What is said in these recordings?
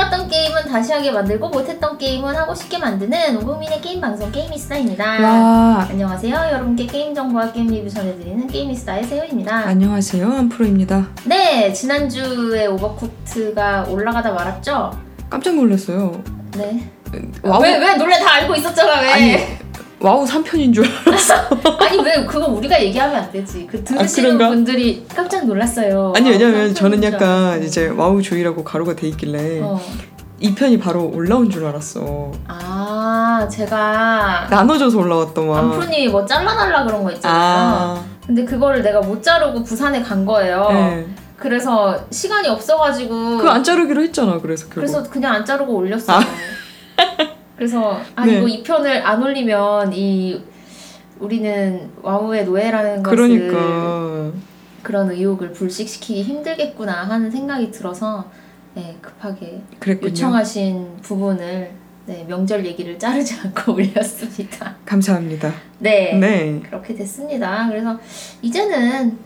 해봤던 게임은 다시 하게 만들고 못했던 게임은 하고 싶게 만드는 오국민의 게임 방송 게임이스타입니다. 와. 안녕하세요. 여러분께 게임 정보와 게임 리뷰 전해드리는 게임이스타의 세훈입니다. 안녕하세요. 한프로입니다. 네, 지난주에 오버쿠크가 올라가다 말았죠? 깜짝 놀랐어요. 네. 와우. 왜 놀래? 다 알고 있었잖아. 왜? 아니, 와우 3편인 줄 알았어. 아니 왜 그거 우리가 얘기하면 안 되지. 그 들으시는 분들이 깜짝 놀랐어요. 아니 왜냐면 저는 줄 약간 알았어. 이제 와우 조이라고 가로가 돼 있길래 2편이 바로 올라온 줄 알았어. 아, 제가 나눠져서 올라왔더만. 안프로님이 뭐 잘라달라 그런 거 있잖아요. 근데 그거를 내가 못 자르고 부산에 간 거예요. 네. 그래서 시간이 없어가지고 그거 안 자르기로 했잖아. 그래서 결국. 그래서 그냥 안 자르고 올렸어요. 그래서 네. 이거 2편을 안 올리면 우리는 와우의 노예라는 것을 그러니까 그런 의혹을 불식시키기 힘들겠구나 하는 생각이 들어서 네, 급하게 그랬군요. 요청하신 부분을 네, 명절 얘기를 자르지 않고 올렸습니다. 감사합니다. 네, 네. 그렇게 됐습니다. 그래서 이제는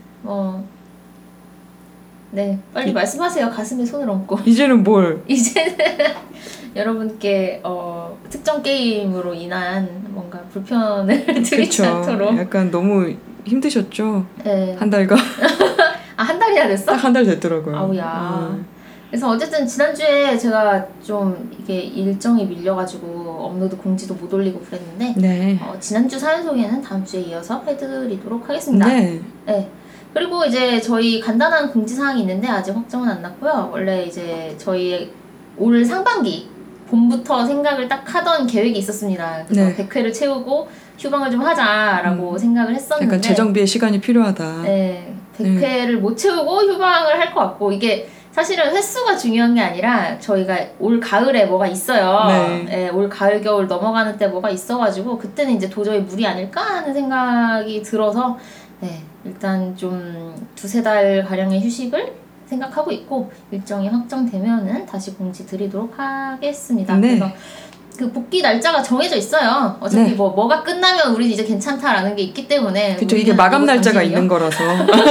네, 빨리 말씀하세요. 가슴에 손을 얹고. 이제는 뭘? 이제는 여러분께 특정 게임으로 인한 뭔가 불편을 드리지 않도록. 약간 너무 힘드셨죠? 네. 한 달간. 한 달이나 됐어? 딱 한 달 됐더라고요. 아우야. 그래서 어쨌든 지난주에 제가 좀 이게 일정이 밀려가지고 업로드 공지도 못 올리고 그랬는데 네. 지난주 사연 소개는 다음 주에 이어서 해드리도록 하겠습니다. 네. 네. 그리고 이제 저희 간단한 공지사항이 있는데 아직 확정은 안 났고요. 원래 이제 저희 올 상반기 봄부터 생각을 딱 하던 계획이 있었습니다. 그래서 네. 100회를 채우고 휴방을 좀 하자라고 생각을 했었는데 약간 재정비에 시간이 필요하다. 네, 100회를 못 채우고 휴방을 할 것 같고 이게 사실은 횟수가 중요한 게 아니라 저희가 올 가을에 뭐가 있어요. 네. 네, 올 가을 겨울 넘어가는 때 뭐가 있어가지고 그때는 이제 도저히 무리 아닐까 하는 생각이 들어서 네, 일단 좀 2-3달 가량의 휴식을 생각하고 있고 일정이 확정되면은 다시 공지 드리도록 하겠습니다. 네. 그래서 그 복귀 날짜가 정해져 있어요. 어차피 네. 뭐가 끝나면 우리 이제 괜찮다라는 게 있기 때문에 그쵸, 이게 마감 날짜가 있는 거라서.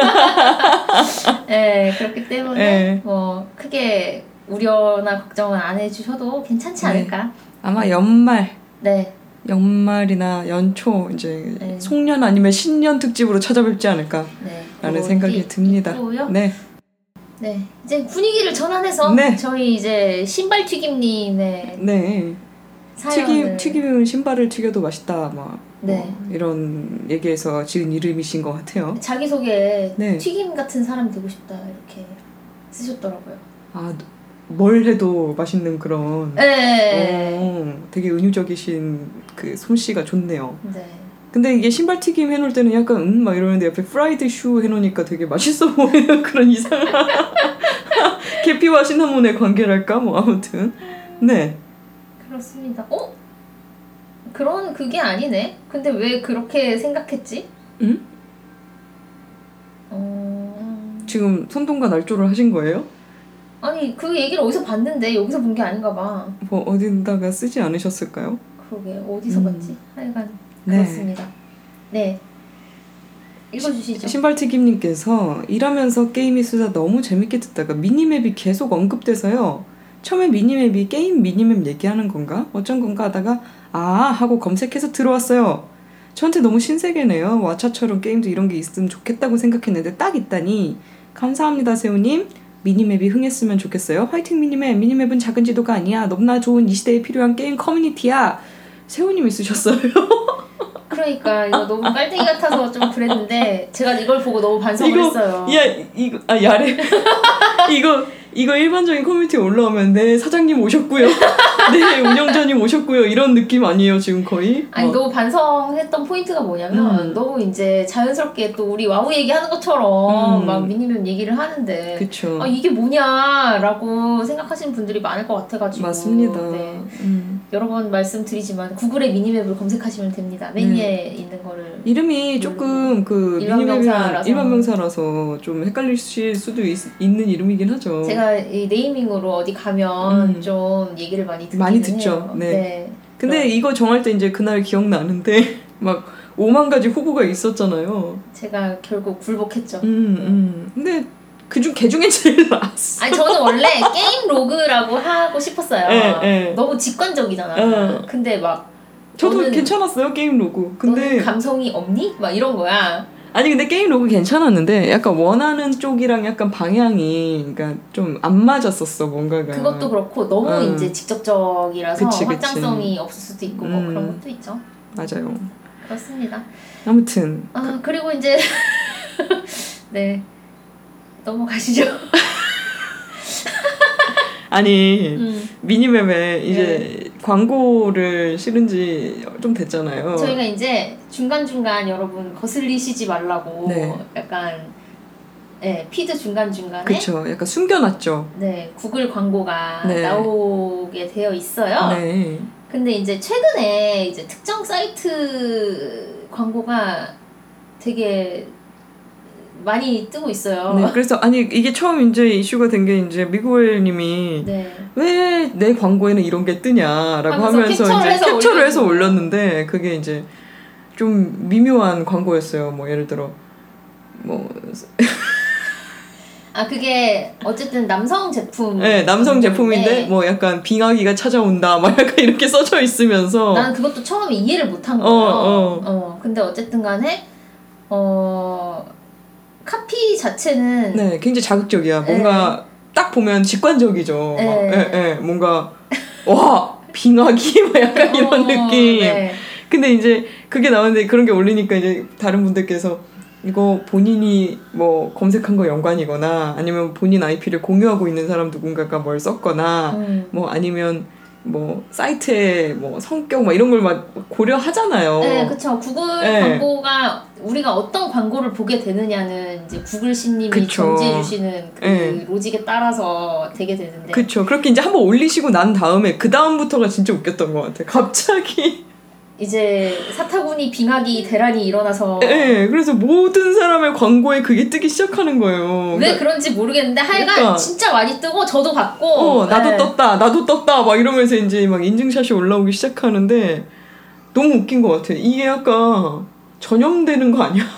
네, 그렇기 때문에 네. 뭐 크게 우려나 걱정은 안 해주셔도 괜찮지 않을까. 아마 연말. 네. 연말이나 연초 이제 네. 송년 아니면 신년 특집으로 찾아뵙지 않을까 네, 라는 생각이 듭니다. 있고요. 네. 네, 이제 분위기를 전환해서 네. 저희 이제 신발 튀김님의 네. 사연을 튀김은 신발을 튀겨도 맛있다 막 네. 이런 얘기에서 지은 이름이신 것 같아요. 자기소개에 네. 튀김 같은 사람 되고 싶다 이렇게 쓰셨더라고요. 아, 뭘 해도 맛있는 그런. 네. 되게 은유적이신 그 솜씨가 좋네요. 네. 근데 이게 신발 튀김 해놓을 때는 약간 막 이러는데 옆에 프라이드 슈 해놓으니까 되게 맛있어 보이는 그런 이상한 계피와 시나몬의 관계랄까 뭐 아무튼 네. 그렇습니다. 그런 그게 아니네. 근데 왜 그렇게 생각했지? 응? 지금 선동과 날조를 하신 거예요? 아니 그 얘기를 어디서 봤는데 여기서 본 게 아닌가 봐. 뭐 어딘다가 쓰지 않으셨을까요? 그러게 어디서 봤지? 하여간 네. 그렇습니다. 네. 읽어주시죠. 신발튀김님께서 일하면서 게임이 수다 너무 재밌게 듣다가 미니맵이 계속 언급돼서요. 처음에 미니맵이 게임 미니맵 얘기하는 건가? 어쩐 건가 하다가 하고 검색해서 들어왔어요. 저한테 너무 신세계네요. 왓챠처럼 게임도 이런 게 있으면 좋겠다고 생각했는데 딱 있다니 감사합니다 세우님. 미니맵이 흥했으면 좋겠어요. 화이팅 미니맵. 미니맵은 작은 지도가 아니야. 너무나 좋은 이 시대에 필요한 게임 커뮤니티야. 세우님이 쓰셨어요. 그러니까 이거 너무 깔때기 같아서 좀 그랬는데 제가 이걸 보고 너무 반성을 했어요. 야래. 이거 일반적인 커뮤니티에 올라오면 네 사장님 오셨고요. 네 운영자님 오셨고요. 이런 느낌 아니에요 지금 거의? 아니 너무 반성했던 포인트가 뭐냐면 너무 이제 자연스럽게 또 우리 와우 얘기하는 것처럼 막 미니맵 얘기를 하는데 그쵸. 이게 뭐냐라고 생각하시는 분들이 많을 것 같아가지고 맞습니다. 네. 여러 번 말씀드리지만 구글에 미니맵을 검색하시면 됩니다. 맨 위에 있는 거를 이름이 조금 그 일반명사라서. 일반명사라서 좀 헷갈리실 수도 있는 이름이긴 하죠. 제가 이 네이밍으로 어디 가면 좀 얘기를 많이 듣죠. 해요. 네. 근데 이거 정할 때 이제 그날 기억나는데 막 5만 가지 후보가 있었잖아요. 제가 결국 굴복했죠. 근데 걔 중에 제일 나았어. 아니 저는 원래 게임 로그라고 하고 싶었어요. 네. 너무 직관적이잖아. 근데 막 저도 괜찮았어요 게임 로그. 근데 너는 감성이 없니? 막 이런 거야. 아니 근데 게임 로그 괜찮았는데 약간 원하는 쪽이랑 약간 방향이 그러니까 좀 안 맞았었어 뭔가가. 그것도 그렇고 너무 이제 직접적이라서 그치. 확장성이 없을 수도 있고 뭐 그런 것도 있죠. 맞아요. 그렇습니다. 아무튼 그리고 이제 네 넘어가시죠. 아니 미니맵에 이제 광고를 실은 지 좀 됐잖아요. 저희가 이제 중간중간 여러분 거슬리시지 말라고 네. 약간 피드 중간중간에 그쵸. 약간 숨겨놨죠. 네 구글 광고가 네. 나오게 되어 있어요. 네. 근데 이제 최근에 이제 특정 사이트 광고가 되게 많이 뜨고 있어요. 네, 그래서 아니 이게 처음 이제 이슈가 된 게 이제 미구엘님이 네. 왜 내 광고에는 이런 게 뜨냐라고 하면서 이제 캡처를 해서 올렸는데 그게 이제 좀 미묘한 광고였어요. 뭐 예를 들어 뭐 그게 어쨌든 남성 제품. 네, 남성 제품인데 뭐 약간 빙하기가 찾아온다 막 약간 이렇게 써져 있으면서 나는 그것도 처음에 이해를 못한 거예요. 근데 어쨌든 간에 카피 자체는 네, 굉장히 자극적이야. 뭔가 딱 보면 직관적이죠. 막, 뭔가 와 빙하기 막 약간 이런 느낌. 네. 근데 이제 그게 나오는데 그런 게 올리니까 이제 다른 분들께서 이거 본인이 뭐 검색한 거 연관이거나 아니면 본인 IP를 공유하고 있는 사람 누군가가 뭘 썼거나 뭐 아니면 뭐 사이트의 뭐 성격 뭐 이런 걸 막 고려하잖아요. 네, 그렇죠. 구글 광고가 우리가 어떤 광고를 보게 되느냐는 이제 구글 신님이 정지해 주시는 그 로직에 따라서 되게 되는데. 그렇죠. 그렇게 이제 한번 올리시고 난 다음에 그 다음부터가 진짜 웃겼던 것 같아. 갑자기 이제 사타구니 빙하기 대란이 일어나서. 네, 그래서 모든 사람의 광고에 그게 뜨기 시작하는 거예요. 왜 그런지 모르겠는데 하여간 진짜 많이 뜨고 저도 봤고. 나도 떴다 막 이러면서 이제 막 인증샷이 올라오기 시작하는데 너무 웃긴 것 같아. 이게 약간 전염되는 거 아니야?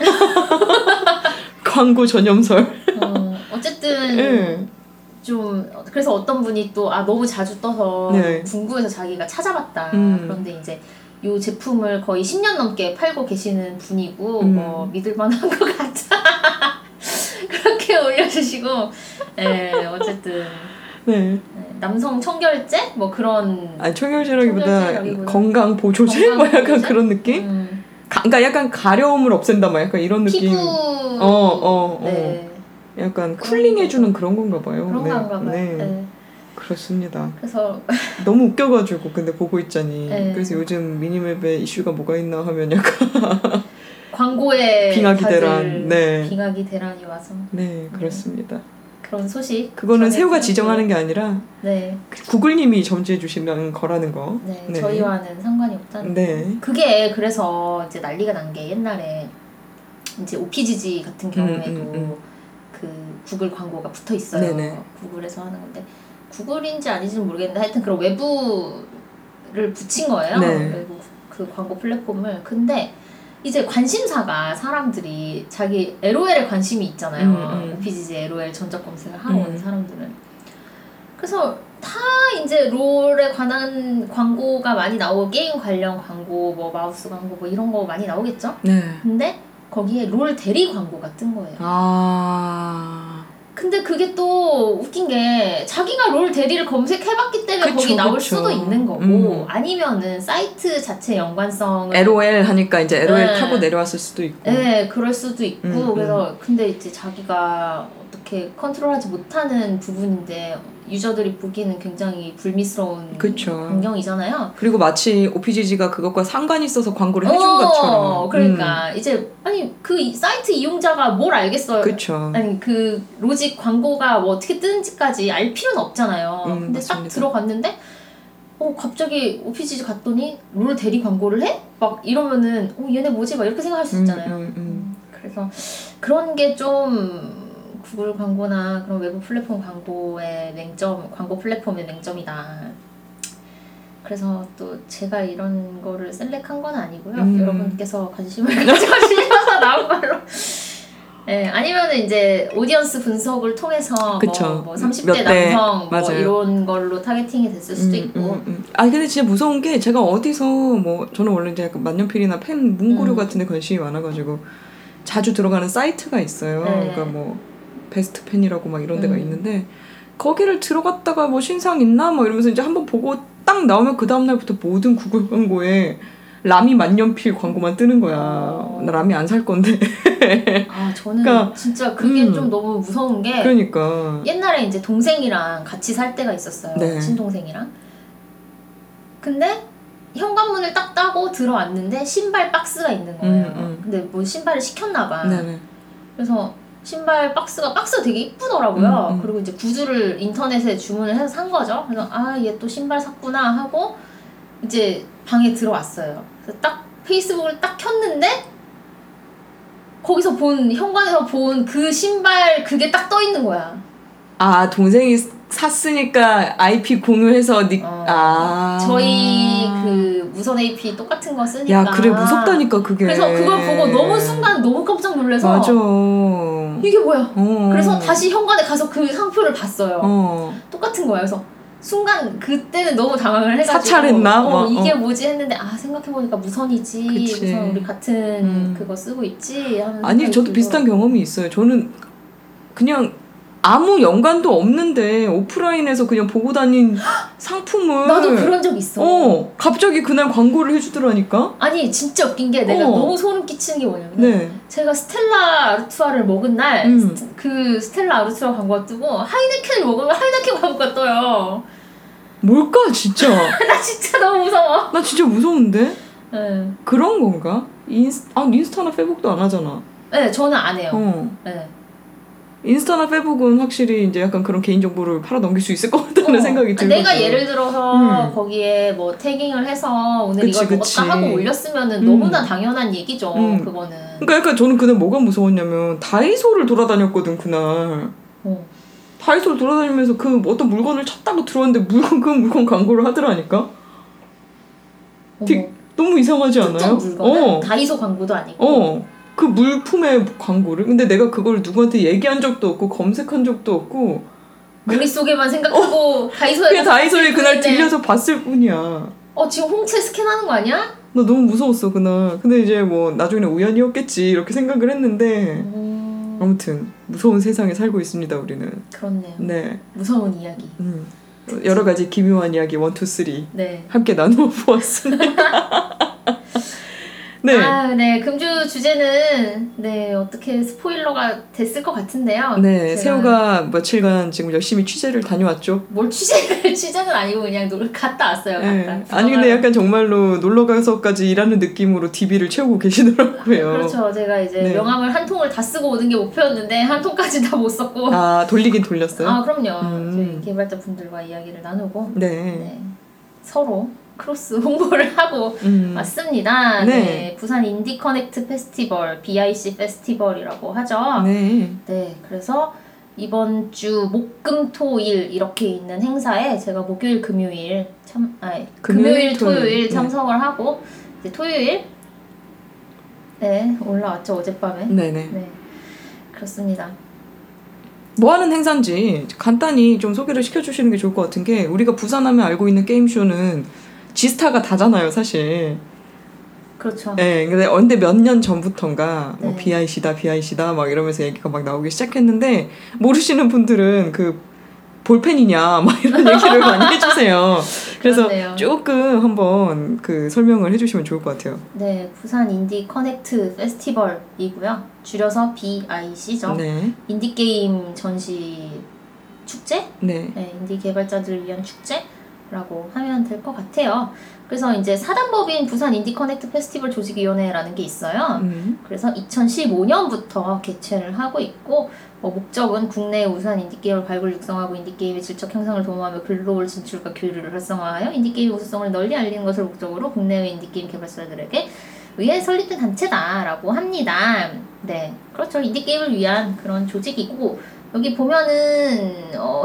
광고 전염설. 어쨌든 좀 그래서 어떤 분이 또 너무 자주 떠서 궁금해서 자기가 찾아봤다. 그런데 이제 이 제품을 거의 10년 넘게 팔고 계시는 분이고 뭐 믿을만한 것 같아. 그렇게 올려주시고 어쨌든 남성 청결제 뭐 그런 청결제라기보다 건강 보조제 뭐 약간 그런 느낌? 그러니까 약간 가려움을 없앤다 막 약간 이런 느낌. 피부 약간 쿨링해주는 그런 건가 봐요. 그런가 봐요. 네. 그렇습니다. 그래서 너무 웃겨가지고 근데 보고 있자니. 그래서 요즘 미니맵에 이슈가 뭐가 있나 하면 약간 광고에 빙하기 대란. 빙하기 대란이 와서. 네, 그렇습니다. 그런 소식. 그거는 새우가 지정하는 게 아니라 네. 구글님이 점지해 주시는 거라는 거. 네, 저희와는 상관이 없다는 거. 그게 그래서 이제 난리가 난 게 옛날에 이제 OPGG 같은 경우에도 그 구글 광고가 붙어 있어요. 네네. 구글에서 하는 건데 구글인지 아닌지는 모르겠는데 하여튼 그런 외부를 붙인 거예요. 외부 그 광고 플랫폼을. 근데 이제 관심사가 사람들이 자기 LOL에 관심이 있잖아요. OPGG LOL 전적 검색을 하고 오는 사람들은. 그래서 다 이제 롤에 관한 광고가 많이 나오고 게임 관련 광고, 뭐 마우스 광고 뭐 이런 거 많이 나오겠죠? 근데 거기에 롤 대리 광고가 뜬 거예요. 근데 그게 또 웃긴 게 자기가 롤 대리를 검색해봤기 때문에 거기 나올 수도 있는 거고 아니면은 사이트 자체 연관성을 LOL 하니까 이제 LOL 타고 내려왔을 수도 있고 그럴 수도 있고 그래서 근데 이제 자기가 어떻게 컨트롤하지 못하는 부분인데 유저들이 보기에는 굉장히 불미스러운 광경이잖아요. 그리고 마치 OPGG가 그것과 상관이 있어서 광고를 해준 것처럼. 그러니까 이제 아니 그 사이트 이용자가 뭘 알겠어요. 아니 그 로직 광고가 뭐 어떻게 뜨는지까지 알 필요는 없잖아요. 근데 딱 들어갔는데 갑자기 OPGG 갔더니 롤 대리 광고를 해? 막 이러면은 얘네 뭐지? 막 이렇게 생각할 수 있잖아요. 그래서 그런 게 좀 구글 광고나 그런 외부 플랫폼 광고의 광고 플랫폼의 맹점이다. 그래서 또 제가 이런 거를 셀렉한 건 아니고요. 여러분께서 관심을 가져주셔서 나온 걸로 네, 아니면은 이제 오디언스 분석을 통해서 그쵸. 뭐 30대 몇 대, 남성 뭐 맞아요. 이런 걸로 타겟팅이 됐을 수도 있고. 아 근데 진짜 무서운 게 제가 어디서 뭐 저는 원래 이제 약간 만년필이나 펜 문고료 같은 데 관심이 많아가지고 자주 들어가는 사이트가 있어요. 네. 그러니까 뭐 베스트 펜이라고 막 이런 데가 있는데 거기를 들어갔다가 뭐 신상 있나 뭐 이러면서 이제 한번 보고 딱 나오면 그 다음날부터 모든 구글 광고에 라미 만년필 광고만 뜨는 거야. 나 라미 안 살 건데. 아 저는 그러니까, 진짜 그게 좀 너무 무서운 게 그러니까 옛날에 이제 동생이랑 같이 살 때가 있었어요. 네. 친동생이랑. 근데 현관문을 딱 따고 들어왔는데 신발 박스가 있는 거예요. 근데 뭐 신발을 시켰나 봐. 네네. 그래서 신발 박스가 되게 이쁘더라고요. 그리고 이제 구두를 인터넷에 주문을 해서 산 거죠. 그래서 아, 얘 또 신발 샀구나 하고 이제 방에 들어왔어요. 그래서 딱 페이스북을 딱 켰는데 거기서 현관에서 본 그 신발 그게 딱 떠 있는 거야. 아, 동생이 샀으니까 IP 공유해서 저희 그 무선 AP 똑같은 거 쓰니까. 야, 그래 무섭다니까 그게. 그래서 그걸 보고 너무 순간 너무 깜짝 놀라서 맞아. 이게 뭐야? 어. 그래서 다시 현관에 가서 그 상표를 봤어요. 똑같은 거야. 그래서 순간 그때는 너무 당황을 해가지고 사찰했나? 이게 뭐지 했는데 생각해보니까 무선이지. 그치. 무선 우리 같은 그거 쓰고 있지 하는 아니 저도 들고. 비슷한 경험이 있어요. 저는 그냥 아무 연관도 없는데 오프라인에서 그냥 보고 다닌 상품을 나도 그런 적 있어. 갑자기 그날 광고를 해주더라니까. 아니 진짜 웃긴 게 내가 너무 소름 끼치는 게 뭐냐면 네. 제가 스텔라 아르투아를 먹은 날 그 스텔라 아르투아 광고가 뜨고 하이네켄을 먹으면 하이네켄 광고가 떠요. 뭘까 진짜. 나 진짜 너무 무서워. 나 진짜 무서운데. 네. 그런 건가? 인스타나 페북도 안 하잖아. 네, 저는 안 해요. 네. 인스타나 페북은 확실히 이제 약간 그런 개인정보를 팔아 넘길 수 있을 것 같다는 생각이 들거든. 내가 예를 들어서 거기에 뭐 태깅을 해서 오늘 이걸 먹었다 하고 올렸으면은 너무나 당연한 얘기죠. 그거는. 그러니까 약간 저는 그날 뭐가 무서웠냐면 다이소를 돌아다녔거든 그날. 다이소를 돌아다니면서 그 어떤 물건을 찾다가 들어왔는데 그 물건 광고를 하더라니까. 너무 이상하지 않아요? 특정 물건은 다이소 광고도 아니고. 그 물품의 광고를. 근데 내가 그걸 누구한테 얘기한 적도 없고 검색한 적도 없고 머릿속에만 생각하고 다이소에 그날 들려서 봤을 뿐이야. 지금 홍채 스캔하는 거 아니야? 나 너무 무서웠어 그날. 근데 이제 뭐 나중에는 우연이었겠지 이렇게 생각을 했는데 아무튼 무서운 세상에 살고 있습니다 우리는. 그렇네요. 네. 무서운 이야기. 여러 가지 기묘한 이야기 1, 2, 3 네. 함께 나누어 보았습니다. 네. 네. 금주 주제는 어떻게 스포일러가 됐을 것 같은데요. 네. 새우가 며칠간 지금 열심히 취재를 다녀왔죠. 뭘 취재는 아니고 그냥 갔다 왔어요. 네. 아니 근데 약간 정말로 놀러 가서까지 일하는 느낌으로 DB를 채우고 계시더라고요. 그렇죠. 제가 이제 명함을 한 통을 다 쓰고 오는 게 목표였는데 한 통까지 다 못 썼고. 돌리긴 돌렸어요? 그럼요. 저희 개발자 분들과 이야기를 나누고 네. 서로 크로스 홍보를 하고 왔습니다. 네. 부산 인디 커넥트 페스티벌, BIC 페스티벌이라고 하죠. 네. 네. 그래서 이번 주 목금토일 이렇게 있는 행사에 제가 목요일 금요일 토요일 참석을 하고 이제 토요일 올라왔죠. 어젯밤에. 네네. 네. 그렇습니다. 뭐 하는 행사인지 간단히 좀 소개를 시켜주시는 게 좋을 것 같은 게 우리가 부산하면 알고 있는 게임쇼는 지스타가 다잖아요, 사실. 그렇죠. 네, 근데 몇 년 전부터인가 뭐 BIC다 막 이러면서 얘기가 막 나오기 시작했는데 모르시는 분들은 그 볼펜이냐 막 이런 얘기를 많이 해주세요. 그래서 그렇네요. 조금 한번 그 설명을 해주시면 좋을 것 같아요. 네, 부산 인디 커넥트 페스티벌이고요. 줄여서 BIC죠. 네. 인디 게임 전시 축제? 네. 인디 개발자들을 위한 축제라고 하면 될 것 같아요. 그래서 이제 사단법인 부산 인디 커넥트 페스티벌 조직위원회라는 게 있어요. 그래서 2015년부터 개최를 하고 있고 목적은 국내 우수한 인디게임을 발굴 육성하고 인디게임의 질적 향상을 도모하며 글로벌 진출과 교류를 활성화하여 인디게임의 우수성을 널리 알리는 것을 목적으로 국내외 인디게임 개발자들에게 의해 설립된 단체다라고 합니다. 네, 그렇죠. 인디게임을 위한 그런 조직이고 여기 보면은 회원이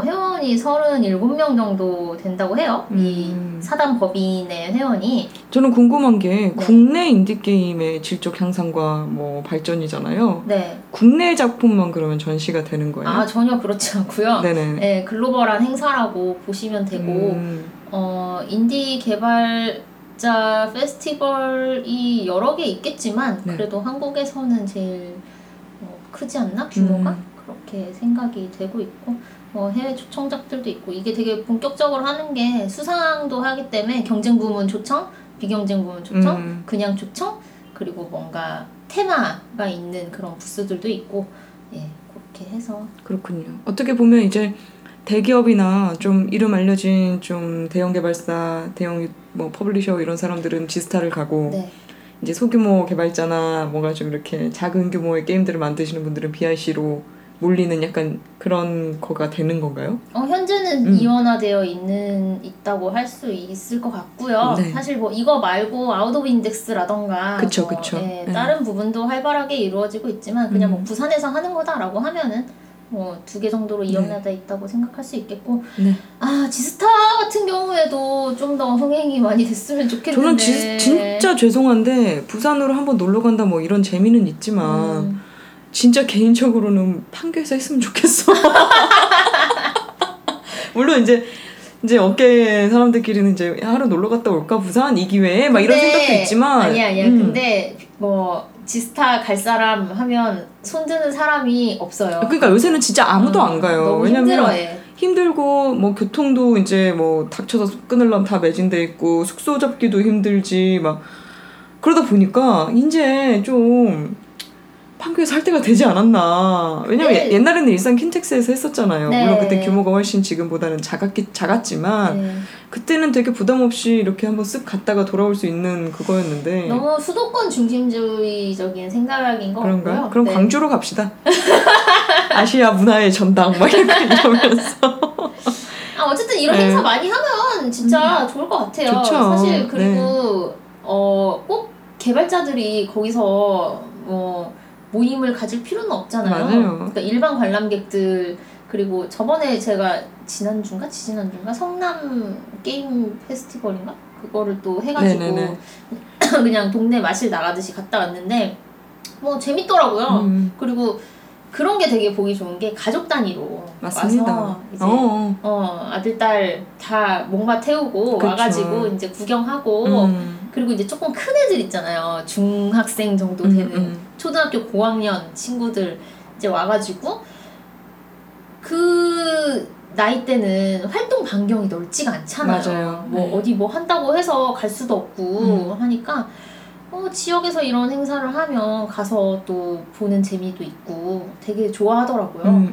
회원이 37명 정도 된다고 해요. 이 사단 법인의 회원이. 저는 궁금한 게 국내 인디게임의 질적 향상과 뭐 발전이잖아요. 네. 국내 작품만 그러면 전시가 되는 거예요? 아, 전혀 그렇지 않고요. 네네. 네, 글로벌한 행사라고 보시면 되고 인디 개발자 페스티벌이 여러 개 있겠지만 그래도 한국에서는 제일 크지 않나? 규모가? 그렇게 생각이 되고 있고 해외 초청작들도 있고 이게 되게 본격적으로 하는 게 수상도 하기 때문에 경쟁 부문 초청, 비경쟁 부문 초청, 그냥 초청 그리고 뭔가 테마가 있는 그런 부스들도 있고 예, 그렇게 해서 그렇군요. 어떻게 보면 이제 대기업이나 좀 이름 알려진 좀 대형 개발사, 대형 뭐 퍼블리셔 이런 사람들은 지스타를 가고 네. 이제 소규모 개발자나 뭔가 좀 이렇게 작은 규모의 게임들을 만드시는 분들은 BRC로 몰리는 약간 그런 거가 되는 건가요? 현재는 이원화되어 있다고 할 수 있을 것 같고요. 네. 사실 뭐 이거 말고 아웃 오브 인덱스라던가 그쵸. 다른 부분도 활발하게 이루어지고 있지만 그냥 뭐 부산에서 하는 거다라고 하면은 뭐 2개 정도로 이원화돼 있다고 생각할 수 있겠고 지스타 같은 경우에도 좀 더 흥행이 많이 됐으면 좋겠는데 저는 진짜 죄송한데 부산으로 한번 놀러 간다 뭐 이런 재미는 있지만 진짜 개인적으로는 판교에서 했으면 좋겠어. 물론 이제 업계 사람들끼리는 이제 하루 놀러 갔다 올까 부산 이 기회에 막 이런 생각도 있지만 아니야. 근데 뭐 지스타 갈 사람 하면 손드는 사람이 없어요. 그러니까 요새는 진짜 아무도 안 가요. 너무 왜냐면 힘들어해. 힘들고 뭐 교통도 이제 뭐 닥쳐서 끊으려면 다 매진돼 있고 숙소 잡기도 힘들지 막 그러다 보니까 이제 좀 판교에서 할 때가 되지 않았나. 왜냐면 옛날에는 일산 킨텍스에서 했었잖아요. 물론 그때 규모가 훨씬 지금보다는 작았지만 그때는 되게 부담 없이 이렇게 한번 쓱 갔다가 돌아올 수 있는 그거였는데 너무 수도권 중심주의적인 생각인 것 그런가? 같고요. 그럼 광주로 갑시다. 아시아 문화의 전당 막 이러면서 어쨌든 이런 행사 많이 하면 진짜 좋을 것 같아요. 좋죠. 사실 그리고 꼭 개발자들이 거기서 모임을 가질 필요는 없잖아요. 맞아요. 그러니까 일반 관람객들 그리고 저번에 제가 지난주인가 성남 게임 페스티벌인가 그거를 또 해가지고 그냥 동네 마실 나가듯이 갔다 왔는데 뭐 재밌더라고요. 그리고 그런 게 되게 보기 좋은 게 가족 단위로 맞습니다. 와서 이제 아들 딸 다 목마 태우고 그쵸. 와가지고 이제 구경하고 그리고 이제 조금 큰 애들 있잖아요. 중학생 정도 되는 초등학교 고학년 친구들 이제 와가지고 그 나이 때는 활동 반경이 넓지가 않잖아요. 맞아요. 뭐 어디 뭐 한다고 해서 갈 수도 없고 하니까 지역에서 이런 행사를 하면 가서 또 보는 재미도 있고 되게 좋아하더라고요.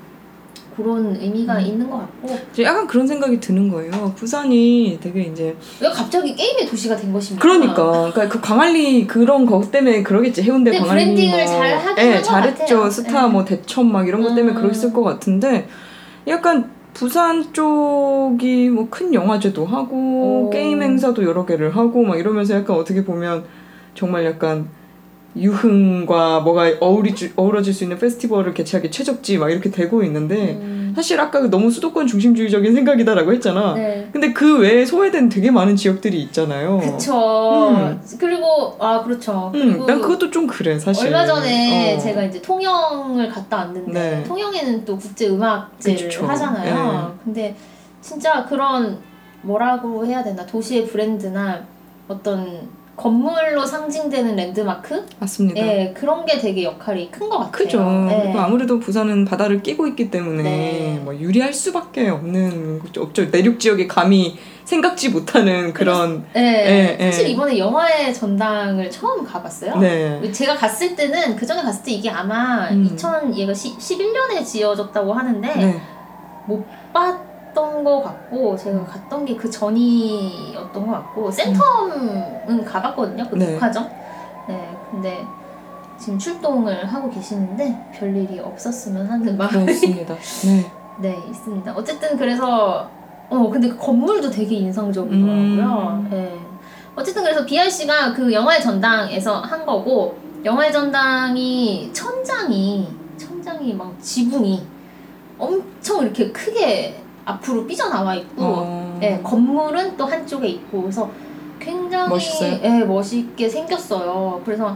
그런 의미가 있는 것 같고 약간 그런 생각이 드는 거예요. 부산이 되게 이제 왜 갑자기 게임의 도시가 된 것입니까? 그러니까 그 광안리 그런 거 때문에 그러겠지. 해운대 광안리 브랜딩을 잘 하긴 한 것 잘했죠. 같아요. 스타 뭐 대천 막 이런 것 때문에 그랬을 것 같은데 약간 부산 쪽이 뭐 큰 영화제도 하고 게임 행사도 여러 개를 하고 막 이러면서 약간 어떻게 보면 정말 약간 유흥과 뭐가 어우러질 수 있는 페스티벌을 개최하기 최적지 막 이렇게 되고 있는데 사실 아까 너무 수도권 중심주의적인 생각이다라고 했잖아. 근데 그 외에 소외된 되게 많은 지역들이 있잖아요. 그쵸. 그리고 그렇죠. 그리고 난 그것도 좀 그래 사실. 얼마 전에 제가 이제 통영을 갔다 왔는데 통영에는 또 국제음악제를 하잖아요. 근데 진짜 그런 뭐라고 해야 되나 도시의 브랜드나 어떤 건물로 상징되는 랜드마크? 맞습니다. 그런 게 되게 역할이 큰 것 같아요. 크죠. 그리고 아무래도 부산은 바다를 끼고 있기 때문에 뭐 유리할 수밖에 없는 없죠. 내륙 지역에 감히 생각지 못하는 그런. 사실 이번에 영화의 전당을 처음 가봤어요. 제가 갔을 때는 그 전에 갔을 때 이게 아마 얘가 11년에 지어졌다고 하는데 못 봤던 것 같고 제가 갔던 게 그 전이었던 것 같고 센텀은 가봤거든요. 그 독화점. 근데 지금 출동을 하고 계시는데 별일이 없었으면 하는 마음이 그렇습니다. 있습니다. 어쨌든 그래서 근데 그 건물도 되게 인상적이더라고요. 어쨌든 그래서 BRC가 그 영화의 전당에서 한 거고 영화의 전당이 천장이 막 지붕이 엄청 이렇게 크게 앞으로 삐져나와 있고 예, 건물은 또 한쪽에 있고 그래서 굉장히 멋있어요? 예, 멋있게 생겼어요. 그래서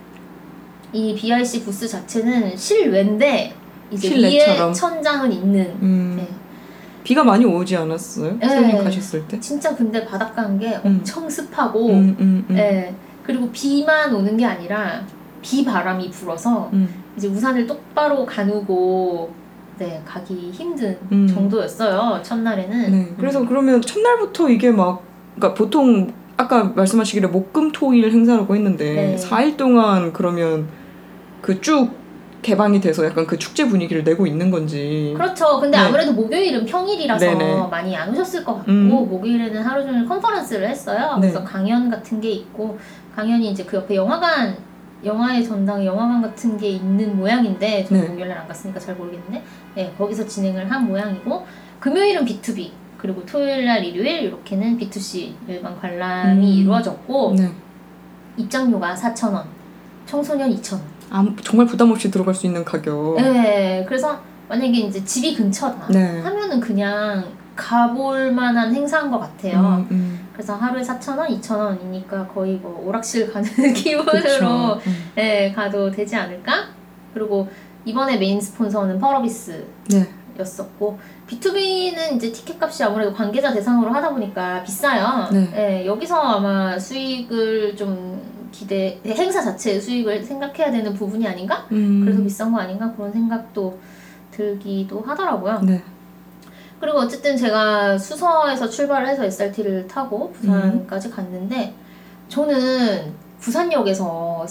이 BRC 부스 자체는 실외인데 이제 실내처럼. 위에 천장은 있는 예. 비가 많이 오지 않았어요? 네. 선생님 가셨을 때? 진짜 근데 바닷가 한 게 엄청 습하고 예, 그리고 비만 오는 게 아니라 비바람이 불어서 이제 우산을 똑바로 가누고 네, 가기 힘든 정도였어요. 첫날에는. 네. 그래서 그러면 첫날부터 이게 막 그러니까 보통 아까 말씀하시기를 목금토일 행사라고 했는데 네. 4일 동안 그러면 그 쭉 개방이 돼서 약간 그 축제 분위기를 내고 있는 건지. 그렇죠. 근데 네. 아무래도 목요일은 평일이라서 네네. 많이 안 오셨을 것 같고 목요일에는 하루 종일 컨퍼런스를 했어요. 네. 그래서 강연 같은 게 있고 강연이 이제 그 옆에 영화의 전당 영화관 같은 게 있는 모양인데 저는 네. 목요일날 안 갔으니까 잘 모르겠는데 네, 거기서 진행을 한 모양이고 금요일은 B2B 그리고 토요일날 일요일 이렇게는 B2C 일반 관람이 이루어졌고 네. 입장료가 4,000원 청소년 2,000원 정말 부담 없이 들어갈 수 있는 가격. 네, 그래서 만약에 이제 집이 근처다 네. 하면은 그냥 가볼 만한 행사인 것 같아요. 그래서 하루에 4,000원, 2,000원이니까 거의 뭐 오락실 가는 기분으로 네, 가도 되지 않을까? 그리고 이번에 메인 스폰서는 펄어비스 네. 였었고 B2B는 이제 티켓 값이 아무래도 관계자 대상으로 하다 보니까 비싸요. 네. 네, 여기서 아마 수익을 좀 행사 자체의 수익을 생각해야 되는 부분이 아닌가? 그래서 비싼 거 아닌가? 그런 생각도 들기도 하더라고요. 네. 그리고 어쨌든 제가 수서에서 출발을 해서 SRT를 타고 부산까지 갔는데 저는 부산역에서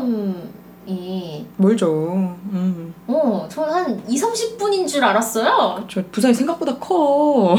센텀이 멀죠. 저는 한 20-30분인 줄 알았어요. 저 부산이 생각보다 커.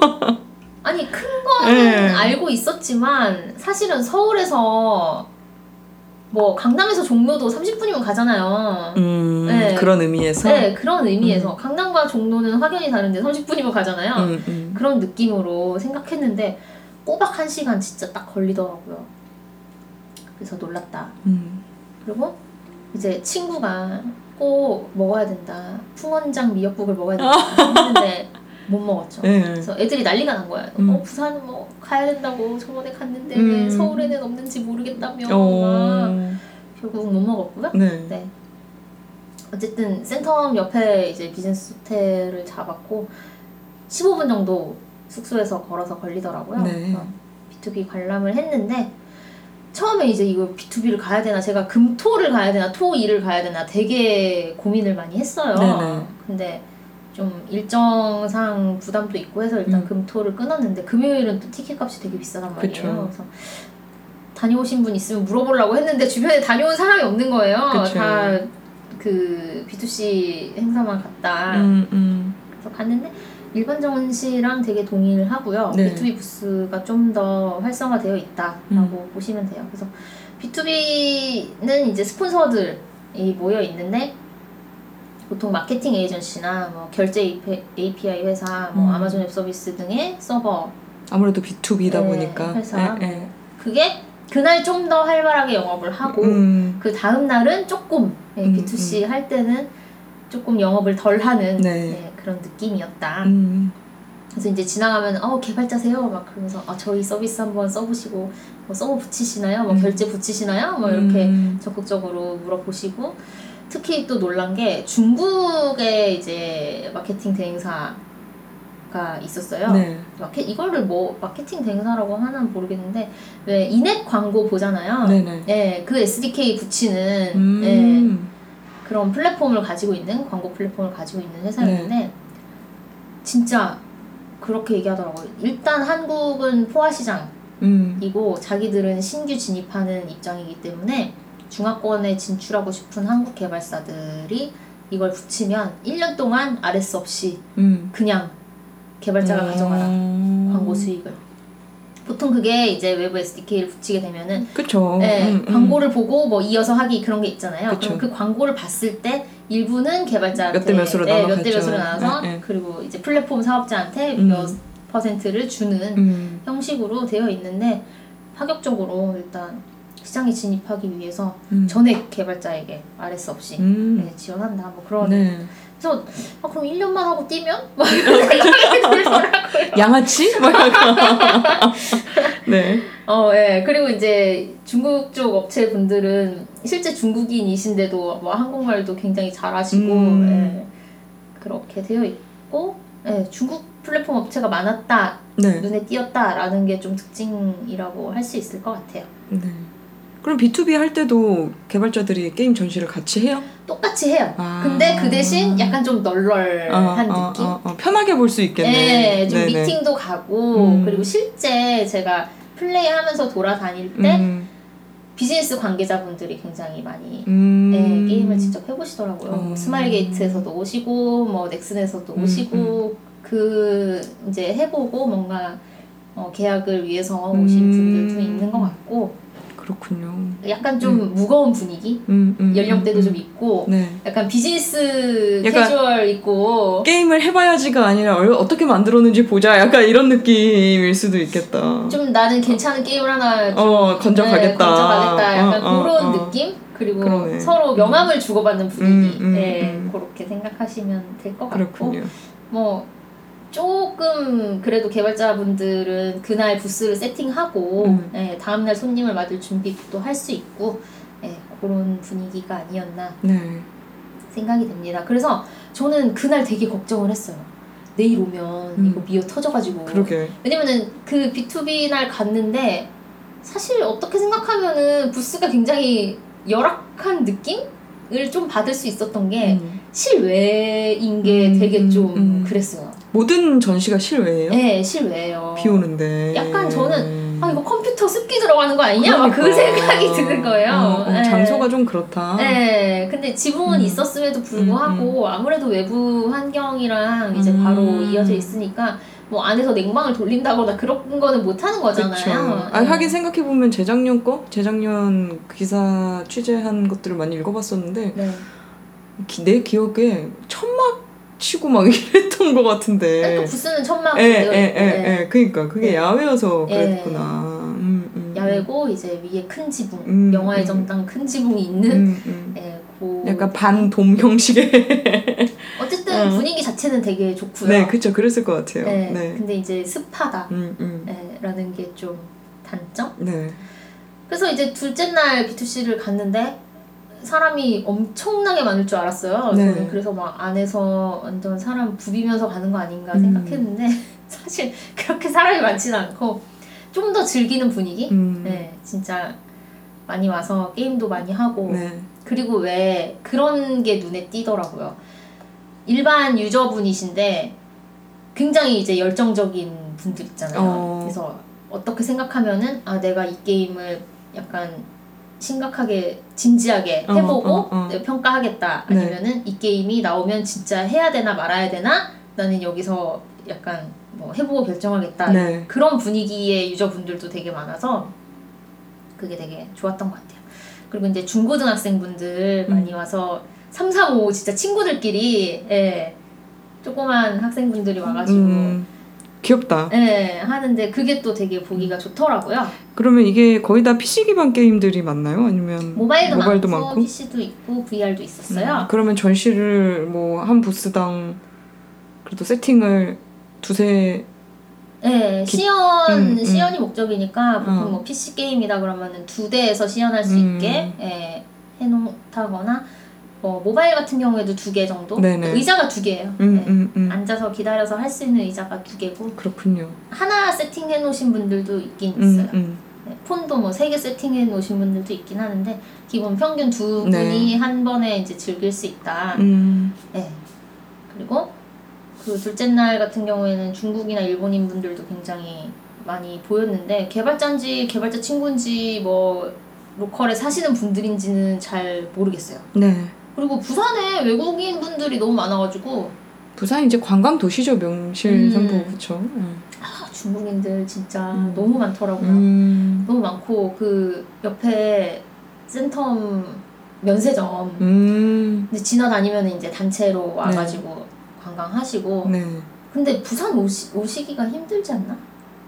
아니 큰 거는 알고 있었지만 사실은 서울에서 뭐 강남에서 종로도 30분이면 가잖아요. 네. 그런 의미에서? 네, 그런 의미에서 강남과 종로는 확연히 다른데 30분이면 가잖아요. 그런 느낌으로 생각했는데 꼬박 1시간 진짜 딱 걸리더라고요. 그래서 놀랐다. 그리고 이제 친구가 꼭 먹어야 된다. 풍원장 미역국을 먹어야 된다 했는데 못 먹었죠. 네. 그래서 애들이 난리가 난 거야. 부산 뭐 가야 된다고 저번에 갔는데 왜 서울에는 없는지 모르겠다며 막 결국 못 먹었고요. 네. 네. 어쨌든 센텀 옆에 이제 비즈니스 호텔을 잡았고 15분 정도 숙소에서 걸어서 걸리더라고요. 네. B2B 관람을 했는데 처음에 이제 이거 B2B를 가야 되나 제가 금토를 가야 되나 토일을 가야 되나 되게 고민을 많이 했어요. 네네. 근데 좀 일정상 부담도 있고 해서 일단 금토를 끊었는데 금요일은 또 티켓 값이 되게 비싸단 말이에요. 그쵸. 그래서 다녀오신 분 있으면 물어보려고 했는데 주변에 다녀온 사람이 없는 거예요. 그쵸. 다 그 B2C 행사만 갔다. 그래서 갔는데 일반 정시랑 되게 동일하고요. 네. B2B 부스가 좀 더 활성화되어 있다라고 보시면 돼요. 그래서 B2B는 이제 스폰서들이 모여 있는데 보통 마케팅 에이전시나 뭐 결제 API 회사, 뭐 아마존 웹 서비스 등의 서버 아무래도 B2B다 보니까 회사 그게 그날 좀 더 활발하게 영업을 하고 그 다음 날은 조금 B2C 할 때는 조금 영업을 덜 하는 그런 느낌이었다. 그래서 이제 지나가면 개발자세요? 막 그러면서 저희 서비스 한번 써보시고 뭐 서버 붙이시나요? 뭐 결제 붙이시나요? 뭐 이렇게 적극적으로 물어보시고 특히 또 놀란 게 중국의 이제 마케팅 대행사가 있었어요. 네. 이거를 뭐 마케팅 대행사라고 하나 모르겠는데 왜 인앱 광고 보잖아요. 네네. 네, 그 SDK 붙이는 네, 그런 플랫폼을 가지고 있는 광고 플랫폼을 가지고 있는 회사였는데 진짜 그렇게 얘기하더라고요. 일단 한국은 포화 시장이고 자기들은 신규 진입하는 입장이기 때문에 중화권에 진출하고 싶은 한국 개발사들이 이걸 붙이면 1년 동안 RS 없이 그냥 개발자가 가져가라. 광고 수익을. 보통 그게 이제 외부 SDK를 붙이게 되면은 그쵸. 네, 광고를 보고 뭐 이어서 하기 그런 게 있잖아요. 그쵸. 그럼 그 광고를 봤을 때 일부는 개발자한테 몇 대 몇으로 몇 대 몇으로 나눠서 그리고 이제 플랫폼 사업자한테 몇 퍼센트를 주는 형식으로 되어 있는데 파격적으로 일단 시장에 진입하기 위해서 전액 개발자에게 RS 없이 지원한다. 뭐 그런. 네. 그래서 그럼 1년만 하고 뛰면? 막 이런 생각이 들더라고요. 양아치? 막 네. 예. 그리고 이제 중국 쪽 업체 분들은 실제 중국인이신데도 뭐 한국말도 굉장히 잘하시고 예. 그렇게 되어 있고 예. 중국 플랫폼 업체가 많았다, 네. 눈에 띄었다라는 게 좀 특징이라고 할 수 있을 것 같아요. 네. 그럼 B2B 할 때도 개발자들이 게임 전시를 같이 해요? 똑같이 해요. 근데 그 대신 약간 좀 널널한 느낌? 편하게 볼 수 있겠네. 네, 좀 네네. 미팅도 가고 그리고 실제 제가 플레이하면서 돌아다닐 때 비즈니스 관계자분들이 굉장히 많이 네, 게임을 직접 해보시더라고요. 스마일게이트에서도 오시고 뭐 넥슨에서도 오시고 그 이제 해보고 뭔가 계약을 위해서 오신 분들도 있는 것 같고. 그렇군요. 약간 좀 무거운 분위기? 연령대도 좀 있고 네. 약간 비즈니스 캐주얼 있고 게임을 해봐야지가 아니라 어떻게 만들었는지 보자 약간 이런 느낌일 수도 있겠다. 좀 나는 괜찮은 게임을 하나 건져가겠다. 네, 건져가겠다 약간 그런 느낌? 그리고 그러네. 서로 명함을 주고받는 분위기 그렇게 생각하시면 될 것 같고 그렇군요. 뭐 조금 그래도 개발자분들은 그날 부스를 세팅하고 다음날 손님을 맞을 준비도 할 수 있고 그런 분위기가 아니었나 생각이 됩니다. 그래서 저는 그날 되게 걱정을 했어요. 내일 오면 이거 미어 터져가지고 그러게. 왜냐면은 그 B2B 날 갔는데 사실 어떻게 생각하면은 부스가 굉장히 열악한 느낌을 좀 받을 수 있었던 게 실외인 게 되게 좀 그랬어요. 모든 전시가 실외예요? 네, 실외예요. 비 오는데. 약간 저는 이거 컴퓨터 습기 들어가는 거 아니냐? 막 그 생각이 드는 거예요. 네. 장소가 좀 그렇다. 네, 근데 지붕은 있었음에도 불구하고 아무래도 외부 환경이랑 이제 바로 이어져 있으니까 뭐 안에서 냉방을 돌린다거나 그런 거는 못 하는 거잖아요. 하긴 생각해보면 재작년 기사 취재한 것들을 많이 읽어봤었는데 내 기억에 천막 치고 막 이랬던 것 같은데. 그 부스는 천막으로 되어 있고. 그러니까 그게 야외여서 그랬구나. 야외고 이제 위에 큰 지붕, 영화의 전당 큰 지붕이 있는. 약간 반돔 형식의. 어쨌든 분위기 자체는 되게 좋고요. 네, 그렇죠. 그랬을 것 같아요. 네. 근데 이제 습하다. 라는 게 좀 단점. 네. 그래서 이제 둘째 날 B2C를 갔는데. 사람이 엄청나게 많을 줄 알았어요. 저는 그래서 막 안에서 완전 사람 부비면서 가는 거 아닌가 생각했는데 사실 그렇게 사람이 많지는 않고 좀 더 즐기는 분위기? 네, 진짜 많이 와서 게임도 많이 하고 그리고 왜 그런 게 눈에 띄더라고요. 일반 유저분이신데 굉장히 이제 열정적인 분들 있잖아요. 그래서 어떻게 생각하면은 내가 이 게임을 약간 심각하게 진지하게 해보고 평가하겠다 아니면은 이 게임이 나오면 진짜 해야 되나 말아야 되나 나는 여기서 약간 뭐 해보고 결정하겠다 그런 분위기의 유저분들도 되게 많아서 그게 되게 좋았던 것 같아요. 그리고 이제 중고등학생분들 많이 와서 3, 4, 5 진짜 친구들끼리 조그만 학생분들이 와가지고 귀엽다. 네, 하는데 그게 또 되게 보기가 좋더라고요. 그러면 이게 거의 다 PC 기반 게임들이 맞나요? 아니면 모바일도 많고 PC도 있고 VR도 있었어요. 그러면 전시를 뭐 한 부스당 그래도 세팅을 두세 시연이 목적이니까 보통 뭐 PC 게임이다 그러면은 2대에서 시연할 수 있게 해놓다거나 모바일 같은 경우에도 2개 정도? 의자가 2개예요. 앉아서 기다려서 할 수 있는 의자가 2개고 그렇군요. 하나 세팅해 놓으신 분들도 있긴 있어요. 폰도 뭐 3개 세팅해 놓으신 분들도 있긴 하는데 기본 평균 2분이 한 번에 이제 즐길 수 있다. 그리고 그 둘째 날 같은 경우에는 중국이나 일본인 분들도 굉장히 많이 보였는데 개발자인지 개발자 친구인지 뭐 로컬에 사시는 분들인지는 잘 모르겠어요. 그리고 부산에 외국인 분들이 너무 많아가지고 부산 이제 관광 도시죠. 명실상부 그쵸. 중국인들 진짜 너무 많더라고요. 너무 많고 그 옆에 센텀 면세점 근데 지나다니면 이제 단체로 와가지고 관광하시고 근데 부산 오시기가 힘들지 않나?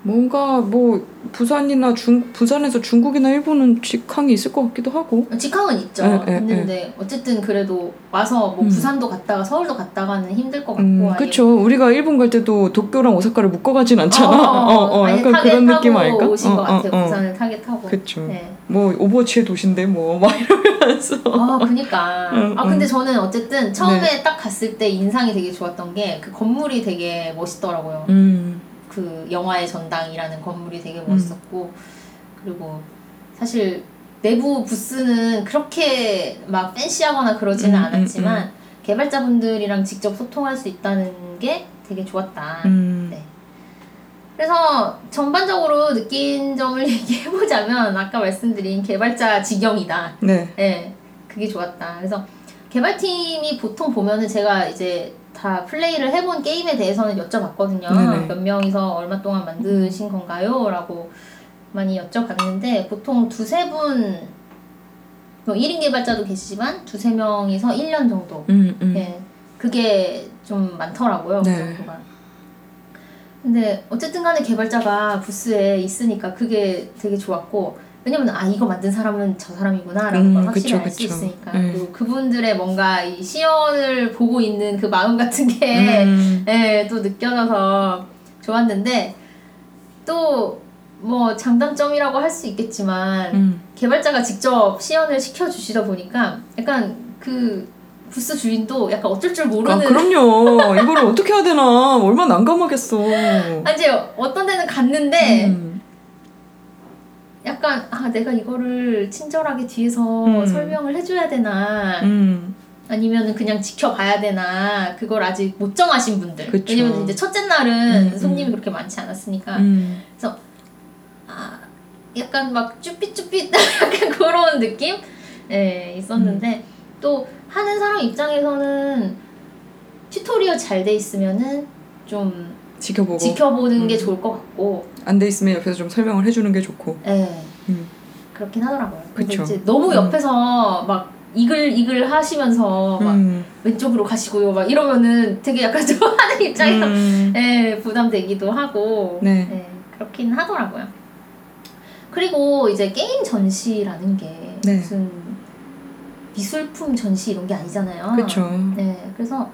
뭔가 뭐 부산에서 중국이나 일본은 직항이 있을 것 같기도 하고. 직항은 있죠. 있는데 어쨌든 그래도 와서 뭐 부산도 갔다가 서울도 갔다가는 힘들 것 같고. 그렇죠. 우리가 일본 갈 때도 도쿄랑 오사카를 묶어가진 않잖아. 약간 그런 느낌 아닐까? 오신 것 같아요. 부산을 타겟 타고. 그렇죠. 뭐 오버워치의 도시인데 뭐 막 이러면서. 그니까. 근데 저는 어쨌든 처음에 딱 갔을 때 인상이 되게 좋았던 게 그 건물이 되게 멋있더라고요. 그 영화의 전당이라는 건물이 되게 멋있었고, 그리고 사실 내부 부스는 그렇게 막 팬시하거나 그러지는 않았지만 개발자분들이랑 직접 소통할 수 있다는 게 되게 좋았다. 네. 그래서 전반적으로 느낀 점을 얘기해보자면 아까 말씀드린 개발자 직영이다. 네, 그게 좋았다. 그래서 개발팀이 보통 보면은 제가 이제 다 플레이를 해본 게임에 대해서는 여쭤봤거든요. 네네. 몇 명이서 얼마 동안 만드신 건가요? 라고 많이 여쭤봤는데 보통 두세 분, 뭐 1인 개발자도 계시지만 두세 명이서 1년 정도. 네, 그게 좀 많더라고요. 그 정도가. 근데 어쨌든 간에 개발자가 부스에 있으니까 그게 되게 좋았고, 왜냐면 이거 만든 사람은 저 사람이구나 라는 걸 확실히 알 수 있으니까. 그리고 그분들의 뭔가 이 시연을 보고 있는 그 마음 같은 게 또 느껴져서 좋았는데, 또 뭐 장단점이라고 할 수 있겠지만 개발자가 직접 시연을 시켜주시다 보니까 약간 그 부스 주인도 약간 어쩔 줄 모르는. 그럼요. 이거를 어떻게 해야 되나 얼마나 난감하겠어. 이제 어떤 데는 갔는데 약간 내가 이거를 친절하게 뒤에서 설명을 해줘야 되나 아니면은 그냥 지켜봐야 되나, 그걸 아직 못 정하신 분들. 그쵸. 왜냐면 이제 첫째 날은 손님이 그렇게 많지 않았으니까. 그래서 약간 막 쭈삣쭈삣 약간 그런 느낌? 네, 있었는데 또 하는 사람 입장에서는 튜토리얼 잘 돼 있으면은 좀 지켜보는 게 좋을 것 같고, 안 돼 있으면 옆에서 좀 설명을 해주는 게 좋고. 네, 그렇긴 하더라고요. 근데 그쵸. 이제 너무 옆에서 막 이글 하시면서 막 왼쪽으로 가시고요 막 이러면은 되게 약간 좋아하는 입장에서 부담되기도 하고. 네, 그렇긴 하더라고요. 그리고 이제 게임 전시라는 게 무슨 미술품 전시 이런 게 아니잖아요. 그렇죠. 네, 그래서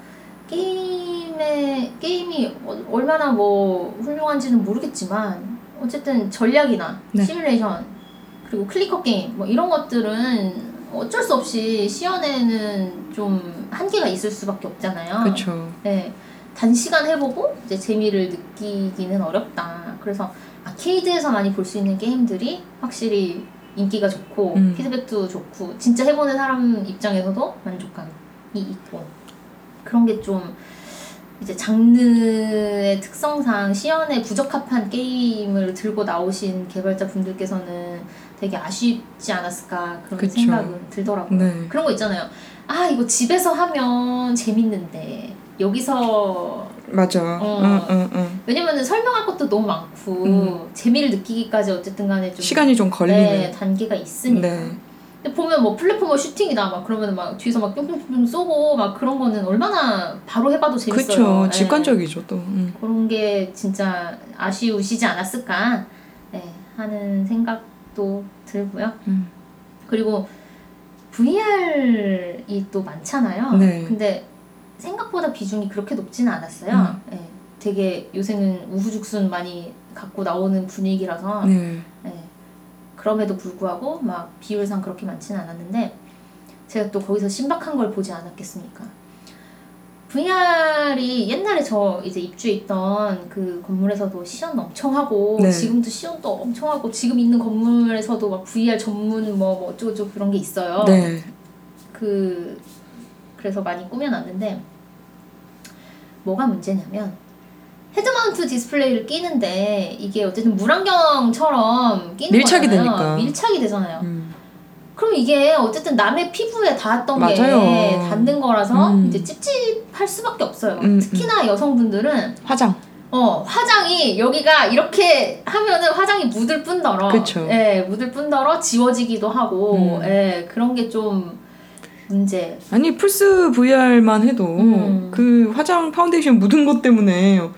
게임이 얼마나 뭐 훌륭한지는 모르겠지만 어쨌든 전략이나 시뮬레이션 그리고 클리커 게임 뭐 이런 것들은 어쩔 수 없이 시연에는 좀 한계가 있을 수밖에 없잖아요. 그렇죠. 네, 단시간 해보고 이제 재미를 느끼기는 어렵다. 그래서 아케이드에서 많이 볼 수 있는 게임들이 확실히 인기가 좋고 피드백도 좋고 진짜 해보는 사람 입장에서도 만족감이 있고, 그런 게 좀 이제 장르의 특성상 시연에 부적합한 게임을 들고 나오신 개발자 분들께서는 되게 아쉽지 않았을까 그런 생각은 들더라고요. 그런 거 있잖아요. 이거 집에서 하면 재밌는데 여기서 맞아. 왜냐면은 설명할 것도 너무 많고 재미를 느끼기까지 어쨌든 간에 좀 시간이 좀 걸리는 단계가 있으니까. 근데 보면 뭐 플랫포머 슈팅이다 막 그러면 막 뒤에서 막 뿅뿅뿅 쏘고 막 그런 거는 얼마나 바로 해봐도 재밌어요. 그렇죠. 직관적이죠 또. 그런 게 진짜 아쉬우시지 않았을까 하는 생각도 들고요. 그리고 VR이 또 많잖아요. 근데 생각보다 비중이 그렇게 높지는 않았어요. 되게 요새는 우후죽순 많이 갖고 나오는 분위기라서 그럼에도 불구하고 막 비율상 그렇게 많지는 않았는데, 제가 또 거기서 신박한 걸 보지 않았겠습니까? VR이 옛날에 저 이제 입주해 있던 그 건물에서도 시연도 엄청 하고 지금도 시연도 엄청 하고 지금 있는 건물에서도 막 VR 전문 뭐 어쩌고저쩌고 그런 게 있어요. 그래서 많이 꾸며놨는데 뭐가 문제냐면 헤드마운트 디스플레이를 끼는데 이게 어쨌든 물안경처럼 끼는 밀착이 거잖아요. 되니까. 밀착이 되잖아요. 그럼 이게 어쨌든 남의 피부에 닿았던 게 닿는 거라서 이제 찝찝할 수밖에 없어요. 특히나 여성분들은 화장이 여기가 이렇게 하면은 화장이 묻을 뿐더러 묻을 뿐더러 지워지기도 하고 그런 게 좀 문제. 아니 플스 VR만 해도 그 화장 파운데이션 묻은 것 때문에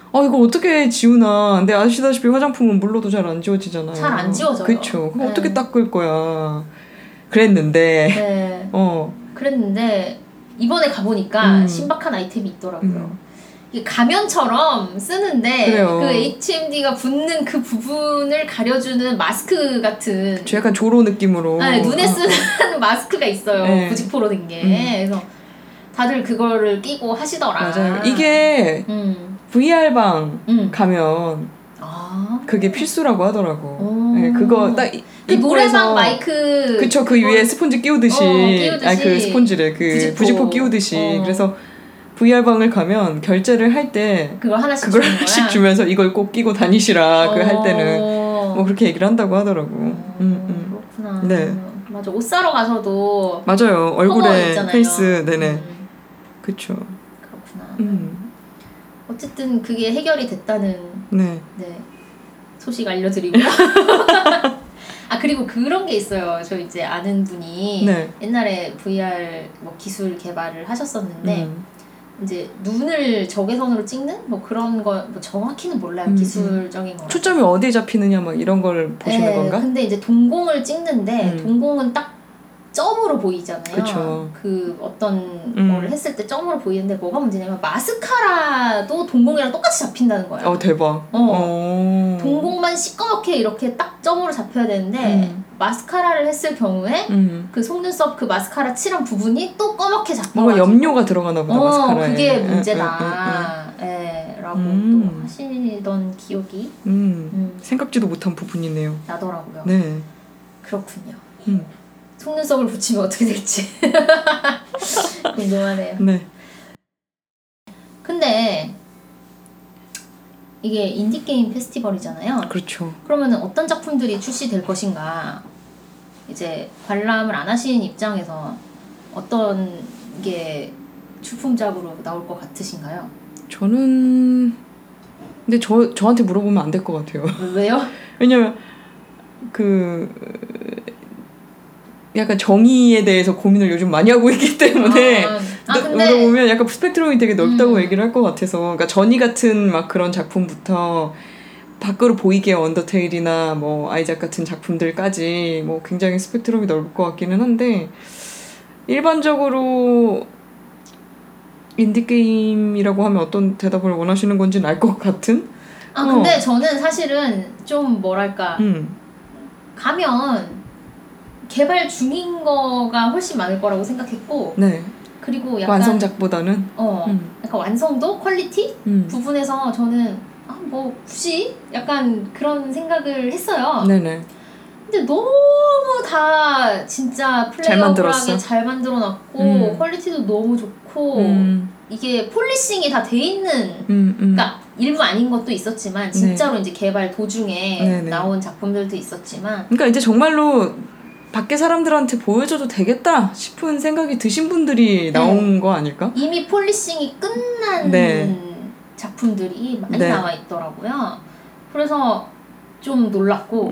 이거 어떻게 지우나. 근데 아시다시피 화장품은 물로도 잘 안 지워지잖아요. 잘 안 지워져요. 그쵸. 그럼 네. 어떻게 닦을 거야. 그랬는데 네. 어. 그랬는데 이번에 가보니까 음. 신박한 아이템이 있더라고요. 이게 가면처럼 쓰는데 그래요. 그 HMD가 붙는 그 부분을 가려주는 마스크 같은 저 약간 조로 느낌으로. 네, 눈에 쓰는 마스크가 있어요. 네. 부직포로 된 게. 그래서 다들 그거를 끼고 하시더라. 맞아요. 이게 VR방 가면 아. 그게 필수라고 하더라고. 오. 네, 그거 딱 그 노래방 입구에서 마이크 그쵸. 그 위에 스폰지 끼우듯이. 끼우듯이. 그 스폰지를 그 부직포 끼우듯이. 그래서 VR방을 가면 결제를 할 때 그걸 하나씩 그걸 주는 하나씩 거야? 주면서 이걸 꼭 끼고 다니시라. 그 할 때는 뭐 그렇게 얘기를 한다고 하더라고. 그렇구나. 네. 맞아. 옷 사러 가서도 맞아요. 커버 얼굴에 있잖아요. 페이스. 네네. 그쵸. 그렇구나. 어쨌든 그게 해결이 됐다는 네. 소식 알려드리고요. 아 그리고 그런 게 있어요. 저 이제 아는 분이 네. 옛날에 VR 뭐 기술 개발을 하셨었는데 이제 눈을 적외선으로 찍는 뭐 그런 거 뭐 정확히는 몰라요. 기술적인 거. 초점이 어디에 잡히느냐 막 이런 걸 보시는 건가? 근데 이제 동공을 찍는데 동공은 딱 점으로 보이잖아요. 그쵸. 그 어떤 거를 했을 때 점으로 보이는데 뭐가 문제냐면 마스카라도 동공이랑 똑같이 잡힌다는 거예요. 대박. 동공만 시꺼멓게 이렇게 딱 점으로 잡혀야 되는데 마스카라를 했을 경우에 그 속눈썹 그 마스카라 칠한 부분이 또 검맣게 잡혀가지고 뭔가 염료가 들어가나 보다 마스카라에. 그게 문제다. 라고 또 하시던 기억이 생각지도 못한 부분이네요. 나더라고요. 네. 그렇군요. 속눈썹을 붙이면 어떻게 될지 궁금하네요. 네. 근데 이게 인디게임 페스티벌이잖아요. 그렇죠. 그러면 어떤 작품들이 출시될 것인가? 이제 관람을 안 하시는 입장에서 어떤 게 출품작으로 나올 것 같으신가요? 저는 근데 저한테 물어보면 안 될 것 같아요. 왜요? 왜냐면 약간 정의에 대해서 고민을 요즘 많이 하고 있기 때문에 근데 물어보면 약간 스펙트럼이 되게 넓다고 얘기를 할 것 같아서 그러니까 전이 같은 막 그런 작품부터 밖으로 보이게 언더테일이나 뭐 아이작 같은 작품들까지 뭐 굉장히 스펙트럼이 넓을 것 같기는 한데 일반적으로 인디게임이라고 하면 어떤 대답을 원하시는 건지는 알 것 같은? 근데 저는 사실은 좀 뭐랄까 가면 개발 중인 거가 훨씬 많을 거라고 생각했고 네. 그리고 약간 완성작보다는 약간 완성도 퀄리티 부분에서 저는 뭐 굳이 약간 그런 생각을 했어요. 네네. 근데 너무 다 진짜 플레이어블하게 잘 만들어놨고 퀄리티도 너무 좋고 이게 폴리싱이 다 돼 있는 그러니까 일부 아닌 것도 있었지만 진짜로 이제 개발 도중에 나온 작품들도 있었지만 그러니까 이제 정말로 밖에 사람들한테 보여줘도 되겠다 싶은 생각이 드신 분들이 나온 거 아닐까? 이미 폴리싱이 끝난 작품들이 많이 나와 있더라고요. 그래서 좀 놀랐고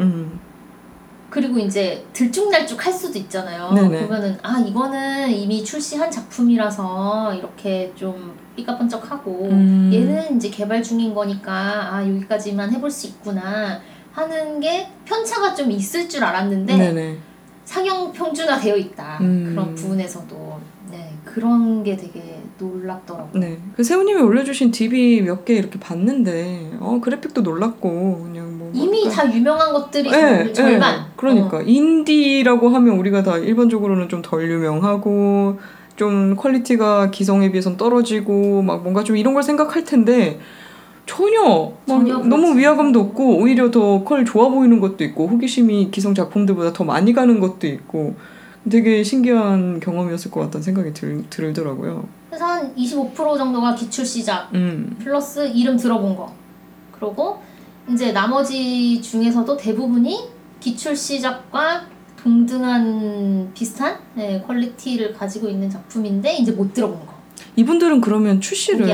그리고 이제 들쭉날쭉 할 수도 있잖아요. 보면은 이거는 이미 출시한 작품이라서 이렇게 좀 삐까번쩍하고 얘는 이제 개발 중인 거니까 여기까지만 해볼 수 있구나 하는 게 편차가 좀 있을 줄 알았는데 상향 평준화 되어 있다. 그런 부분에서도 그런 게 되게 놀랍더라고요. 네, 그 세우님이 올려주신 DB 몇 개 이렇게 봤는데 그래픽도 놀랍고 그냥 뭐 이미 다 유명한 것들이 절반. 그러니까 인디라고 하면 우리가 다 일반적으로는 좀 덜 유명하고 좀 퀄리티가 기성에 비해선 떨어지고 막 뭔가 좀 이런 걸 생각할 텐데 전혀 너무 위화감도 없고 오히려 더 퀄 좋아 보이는 것도 있고 호기심이 기성 작품들보다 더 많이 가는 것도 있고 되게 신기한 경험이었을 것 같다는 생각이 들더라고요. 그래서 한 25% 정도가 기출 시작 플러스 이름 들어본 거 그리고 이제 나머지 중에서도 대부분이 기출 시작과 동등한 비슷한 퀄리티를 가지고 있는 작품인데 이제 못 들어본 거. 이분들은 그러면 출시를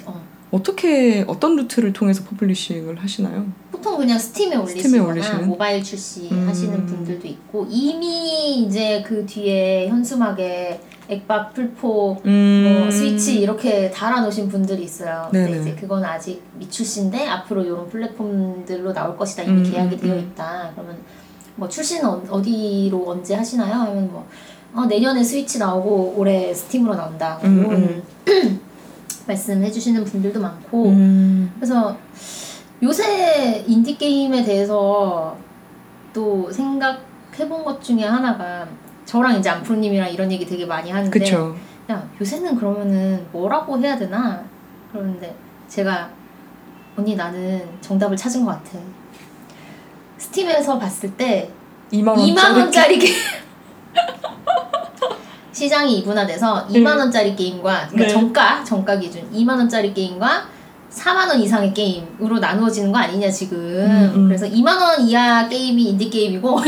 어떻게 어떤 루트를 통해서 퍼블리싱을 하시나요? 보통 그냥 스팀에 올리시거나 모바일 출시 하시는 분들도 있고 이미 이제 그 뒤에 현수막에 액박, 풀포, 뭐 스위치 이렇게 달아놓으신 분들이 있어요. 근데 네네. 이제 그건 아직 미출시인데 앞으로 이런 플랫폼들로 나올 것이다. 이미 계약이 되어 있다. 그러면 뭐 출시는 어디로 언제 하시나요? 하면 뭐 내년에 스위치 나오고 올해 스팀으로 나온다. 이런 말씀해 주시는 분들도 많고 그래서 요새 인디게임에 대해서 또 생각해본 것 중에 하나가 저랑 이제 안프로님이랑 이런 얘기 되게 많이 하는데 그쵸. 야 요새는 그러면은 뭐라고 해야 되나? 그러는데 제가 언니 나는 정답을 찾은 것 같아. 스팀에서 봤을 때 2만 원짜리 게임 시장이 이분화돼서 2만 원짜리 게임과 그러니까 정가 기준 2만 원짜리 게임과 4만 원 이상의 게임으로 나누어지는 거 아니냐 지금. 그래서 2만 원 이하 게임이 인디 게임이고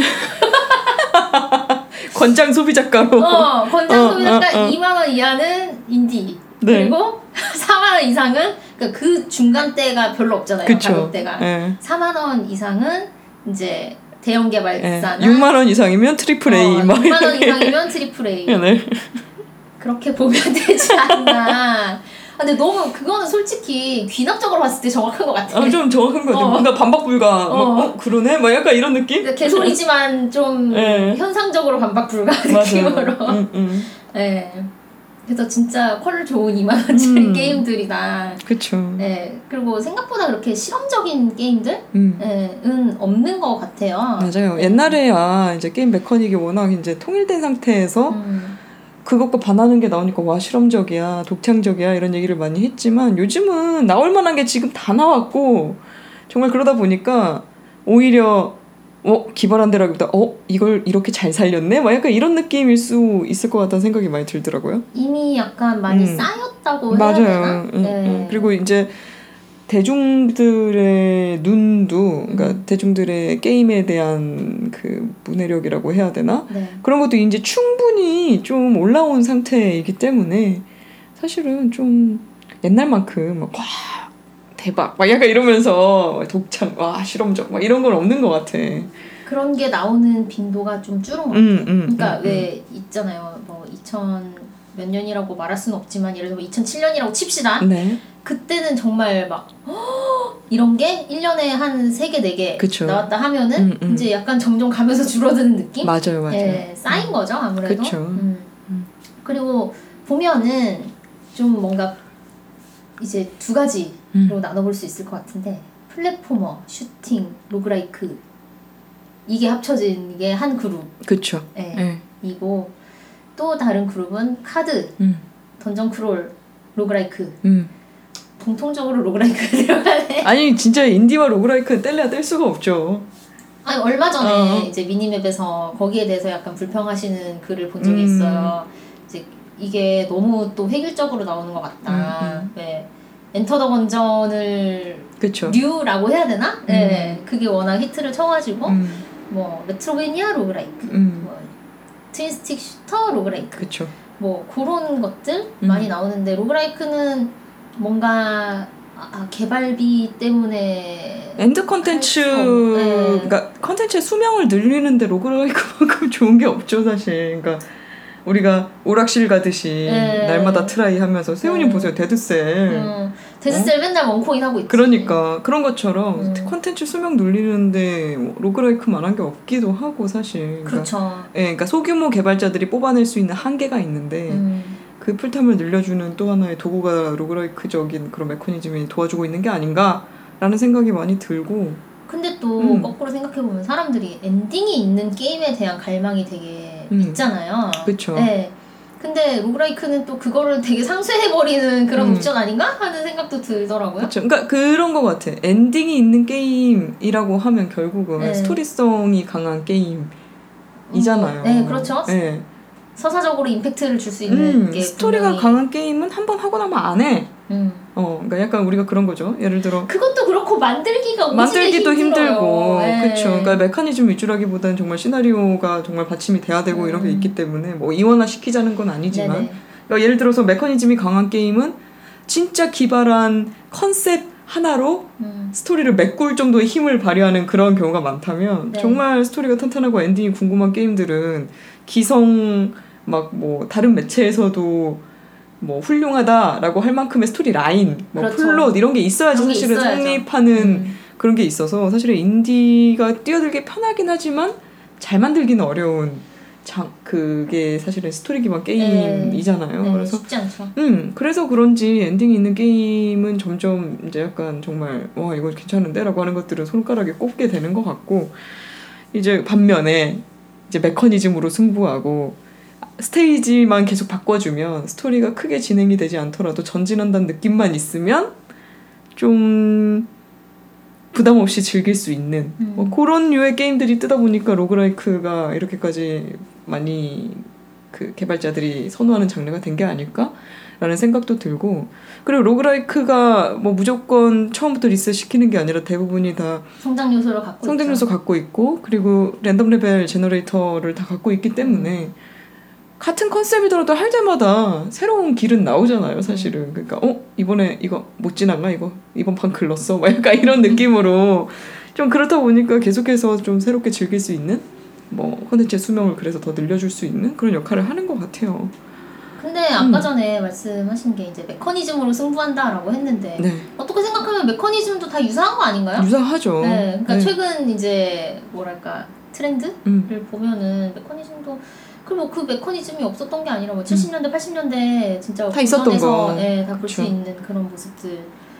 권장 소비자가로. 권장 소비자가 2만 원 이하는 인디. 네. 그리고 4만 원 이상은 그러니까 그 중간대가 별로 없잖아요. 그쵸. 가격대가. 네. 4만 원 이상은 이제 대형 개발사나 6만 원 이상이면 트리플 A. 6만 원 이상이면 트리플 A. 네. 그렇게 보면 되지 않나. 근데 너무 그거는 솔직히 귀납적으로 봤을 때 정확한 것 같아. 좀 정확한 거 같아. 뭔가 반박불가. 그러네? 막 약간 이런 느낌? 개소리지만 좀 현상적으로 반박불가 느낌으로. 네. 그래서 진짜 퀄 좋은 2만 원짜리 게임들이다. 그쵸. 네. 그리고 생각보다 그렇게 실험적인 게임들은 없는 것 같아요. 맞아요. 옛날에야 이제 게임 메커닉이 워낙 이제 통일된 상태에서 그것과 반하는 게 나오니까 와 실험적이야, 독창적이야 이런 얘기를 많이 했지만 요즘은 나올 만한 게 지금 다 나왔고 정말 그러다 보니까 오히려 기발한 데라기보다 이걸 이렇게 잘 살렸네? 막 약간 이런 느낌일 수 있을 것 같다는 생각이 많이 들더라고요. 이미 약간 많이 쌓였다고 해야 맞아요. 되나? 네. 그리고 이제 대중들의 눈도, 그러니까 대중들의 게임에 대한 그 문해력이라고 해야 되나? 네. 그런 것도 이제 충분히 좀 올라온 상태이기 때문에 사실은 좀 옛날만큼 와 대박 막 약간 이러면서 독창 와 실험적 막 이런 건 없는 것 같아. 그런 게 나오는 빈도가 좀 줄은 것 같아요. 그러니까 왜 있잖아요. 뭐 2000 몇 년이라고 말할 수는 없지만 예를 들어 2007년이라고 칩시다. 네. 그때는 정말 막 이런 게 1년에 한 3개, 4개 그쵸. 나왔다 하면은 이제 약간 점점 가면서 줄어드는 느낌? 맞아요. 예, 쌓인 거죠, 아무래도. 그쵸. 그리고 보면은 좀 뭔가 이제 두 가지로 나눠볼 수 있을 것 같은데 플랫포머, 슈팅, 로그라이크 이게 합쳐진 게 한 그룹. 그쵸. 이고 또 다른 그룹은 카드, 던전 크롤, 로그라이크. 공통적으로 로그라이크가 들어가네. 아니 진짜 인디와 로그라이크는 뗄래야 뗄 수가 없죠. 아니 얼마 전에 이제 미니맵에서 거기에 대해서 약간 불평하시는 글을 본 적이 있어요. 이제 이게 너무 또 획일적으로 나오는 것 같다. 왜 엔터 더 건전을 그쵸. 뉴라고 해야 되나? 네, 그게 워낙 히트를 쳐가지고 뭐 메트로베니아 로그라이크, 뭐 트윈스틱 슈터 로그라이크, 그쵸. 뭐 그런 것들 많이 나오는데 로그라이크는 뭔가 개발비 때문에 엔드 컨텐츠 그러니까 컨텐츠의 수명을 늘리는데 로그라이크만큼 좋은 게 없죠 사실. 그러니까 우리가 오락실 가듯이 날마다 트라이 하면서 세훈님 보세요 데드셀 데드셀 맨날 원코인 하고 있지. 그러니까 그런 것처럼 컨텐츠 수명 늘리는데 로그라이크만한 게 없기도 하고 사실. 그러니까, 그렇죠. 그러니까 소규모 개발자들이 뽑아낼 수 있는 한계가 있는데 그 풀탐을 늘려주는 또 하나의 도구가 로그라이크적인 그런 메커니즘이 도와주고 있는 게 아닌가라는 생각이 많이 들고. 근데 또 거꾸로 생각해보면 사람들이 엔딩이 있는 게임에 대한 갈망이 되게 있잖아요. 그쵸. 네. 근데 로그라이크는 또 그거를 되게 상쇄해버리는 그런 옵션 아닌가? 하는 생각도 들더라고요. 그쵸. 그러니까 그런 거 같아. 엔딩이 있는 게임이라고 하면 결국은 스토리성이 강한 게임이잖아요. 네, 그렇죠. 네. 서사적으로 임팩트를 줄 수 있는 게 스토리가 분명히... 강한 게임은 한 번 하고 나면 안 해. 그러니까 약간 우리가 그런 거죠. 예를 들어 그것도 그렇고 만들기도 힘들고, 그렇죠. 그러니까 메커니즘 위주라기보다는 정말 시나리오가 정말 받침이 돼야 되고 이런 게 있기 때문에 뭐 이원화 시키자는 건 아니지만, 그러니까 예를 들어서 메커니즘이 강한 게임은 진짜 기발한 컨셉 하나로 스토리를 메꿀 정도의 힘을 발휘하는 그런 경우가 많다면 정말 스토리가 탄탄하고 엔딩이 궁금한 게임들은 기성 막 뭐 다른 매체에서도 뭐 훌륭하다라고 할 만큼의 스토리 라인, 뭐 그렇죠. 플롯 이런 게 있어야지 그런 게 사실은 있어야죠. 성립하는 그런 게 있어서 사실은 인디가 뛰어들기 편하긴 하지만 잘 만들기는 어려운 그게 사실은 스토리 기반 게임이잖아요. 네, 그래서 쉽지 않죠. 그래서 그런지 엔딩이 있는 게임은 점점 이제 약간 정말 와 이거 괜찮은데라고 하는 것들은 손가락에 꼽게 되는 것 같고 이제 반면에 이제 메커니즘으로 승부하고 스테이지만 계속 바꿔주면 스토리가 크게 진행이 되지 않더라도 전진한다는 느낌만 있으면 좀 부담 없이 즐길 수 있는 뭐 그런 류의 게임들이 뜨다 보니까 로그라이크가 이렇게까지 많이 그 개발자들이 선호하는 장르가 된 게 아닐까라는 생각도 들고 그리고 로그라이크가 뭐 무조건 처음부터 리셋 시키는 게 아니라 대부분이 다 성장 요소를 갖고 있고 그리고 랜덤 레벨 제너레이터를 다 갖고 있기 때문에 같은 컨셉이더라도 할 때마다 새로운 길은 나오잖아요, 사실은. 그러니까 이번에 이거 못 지나가? 이번 판 글렀어? 막 약간 이런 느낌으로 좀 그렇다 보니까 계속해서 좀 새롭게 즐길 수 있는 뭐 콘텐츠의 수명을 그래서 더 늘려줄 수 있는 그런 역할을 하는 것 같아요. 근데 아까 전에 말씀하신 게 이제 메커니즘으로 승부한다라고 했는데 네. 어떻게 생각하면 메커니즘도 다 유사한 거 아닌가요? 유사하죠. 네, 그러니까 네. 최근 이제 뭐랄까 트렌드를 보면은 메커니즘도 그리고 그 메커니즘이 없었던 게 아니라 뭐 70년대, 80년대 진짜 다 있었던 거. 네, 다 볼 수 그렇죠. 있는 그런 모습들이기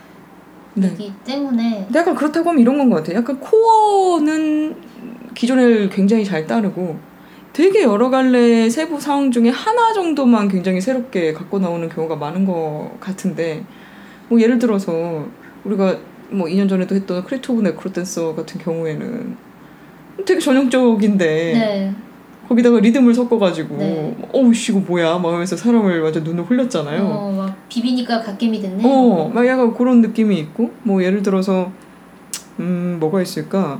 네. 때문에 근데 약간 그렇다고 하면 이런 건 것 같아요. 약간 코어는 기존을 굉장히 잘 따르고 되게 여러 갈래의 세부 상황 중에 하나 정도만 굉장히 새롭게 갖고 나오는 경우가 많은 것 같은데 뭐 예를 들어서 우리가 뭐 2년 전에도 했던 크리에이트 오브 네크로댄서 같은 경우에는 되게 전형적인데 네. 거기다가 리듬을 섞어가지고 네. 어우씨 이거 뭐야 막 하면서 사람을 완전 눈을 흘렸잖아요. 막 비비니까 갓겜이 됐네. 막 약간 그런 느낌이 있고 뭐 예를 들어서 뭐가 있을까?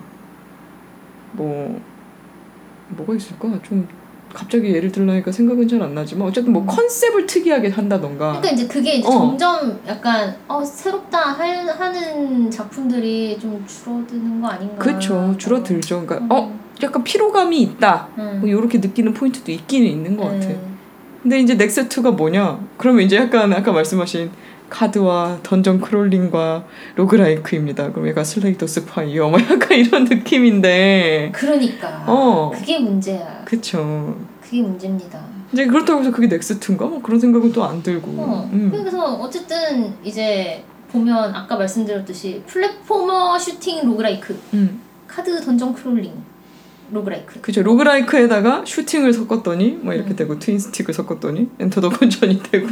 뭐가 있을까? 좀 갑자기 예를 들려니까 생각은 잘 안 나지만 어쨌든 뭐 컨셉을 특이하게 한다던가. 그러니까 이제 그게 이제 점점 약간 새롭다 하는 작품들이 좀 줄어드는 거 아닌가? 그렇죠. 줄어들죠. 그러니까 약간 피로감이 있다. 뭐 이렇게 느끼는 포인트도 있기는 있는 것 같아. 근데 이제 넥스2가 뭐냐? 그러면 이제 약간 아까 말씀하신 카드와 던전 크롤링과 로그라이크입니다. 그럼 얘가 슬레이더 스파이어 뭐 약간 이런 느낌인데. 그러니까. 그게 문제야. 그쵸. 그게 문제입니다. 이제 그렇다고 해서 그게 넥스2인가? 뭐 그런 생각은 또 안 들고. 그래서 어쨌든 이제 보면 아까 말씀드렸듯이 플랫포머 슈팅 로그라이크. 카드 던전 크롤링. 로그라이크. 그죠. 로그라이크에다가 슈팅을 섞었더니 뭐 이렇게 되고 트윈스틱을 섞었더니 엔터 더 건전이 되고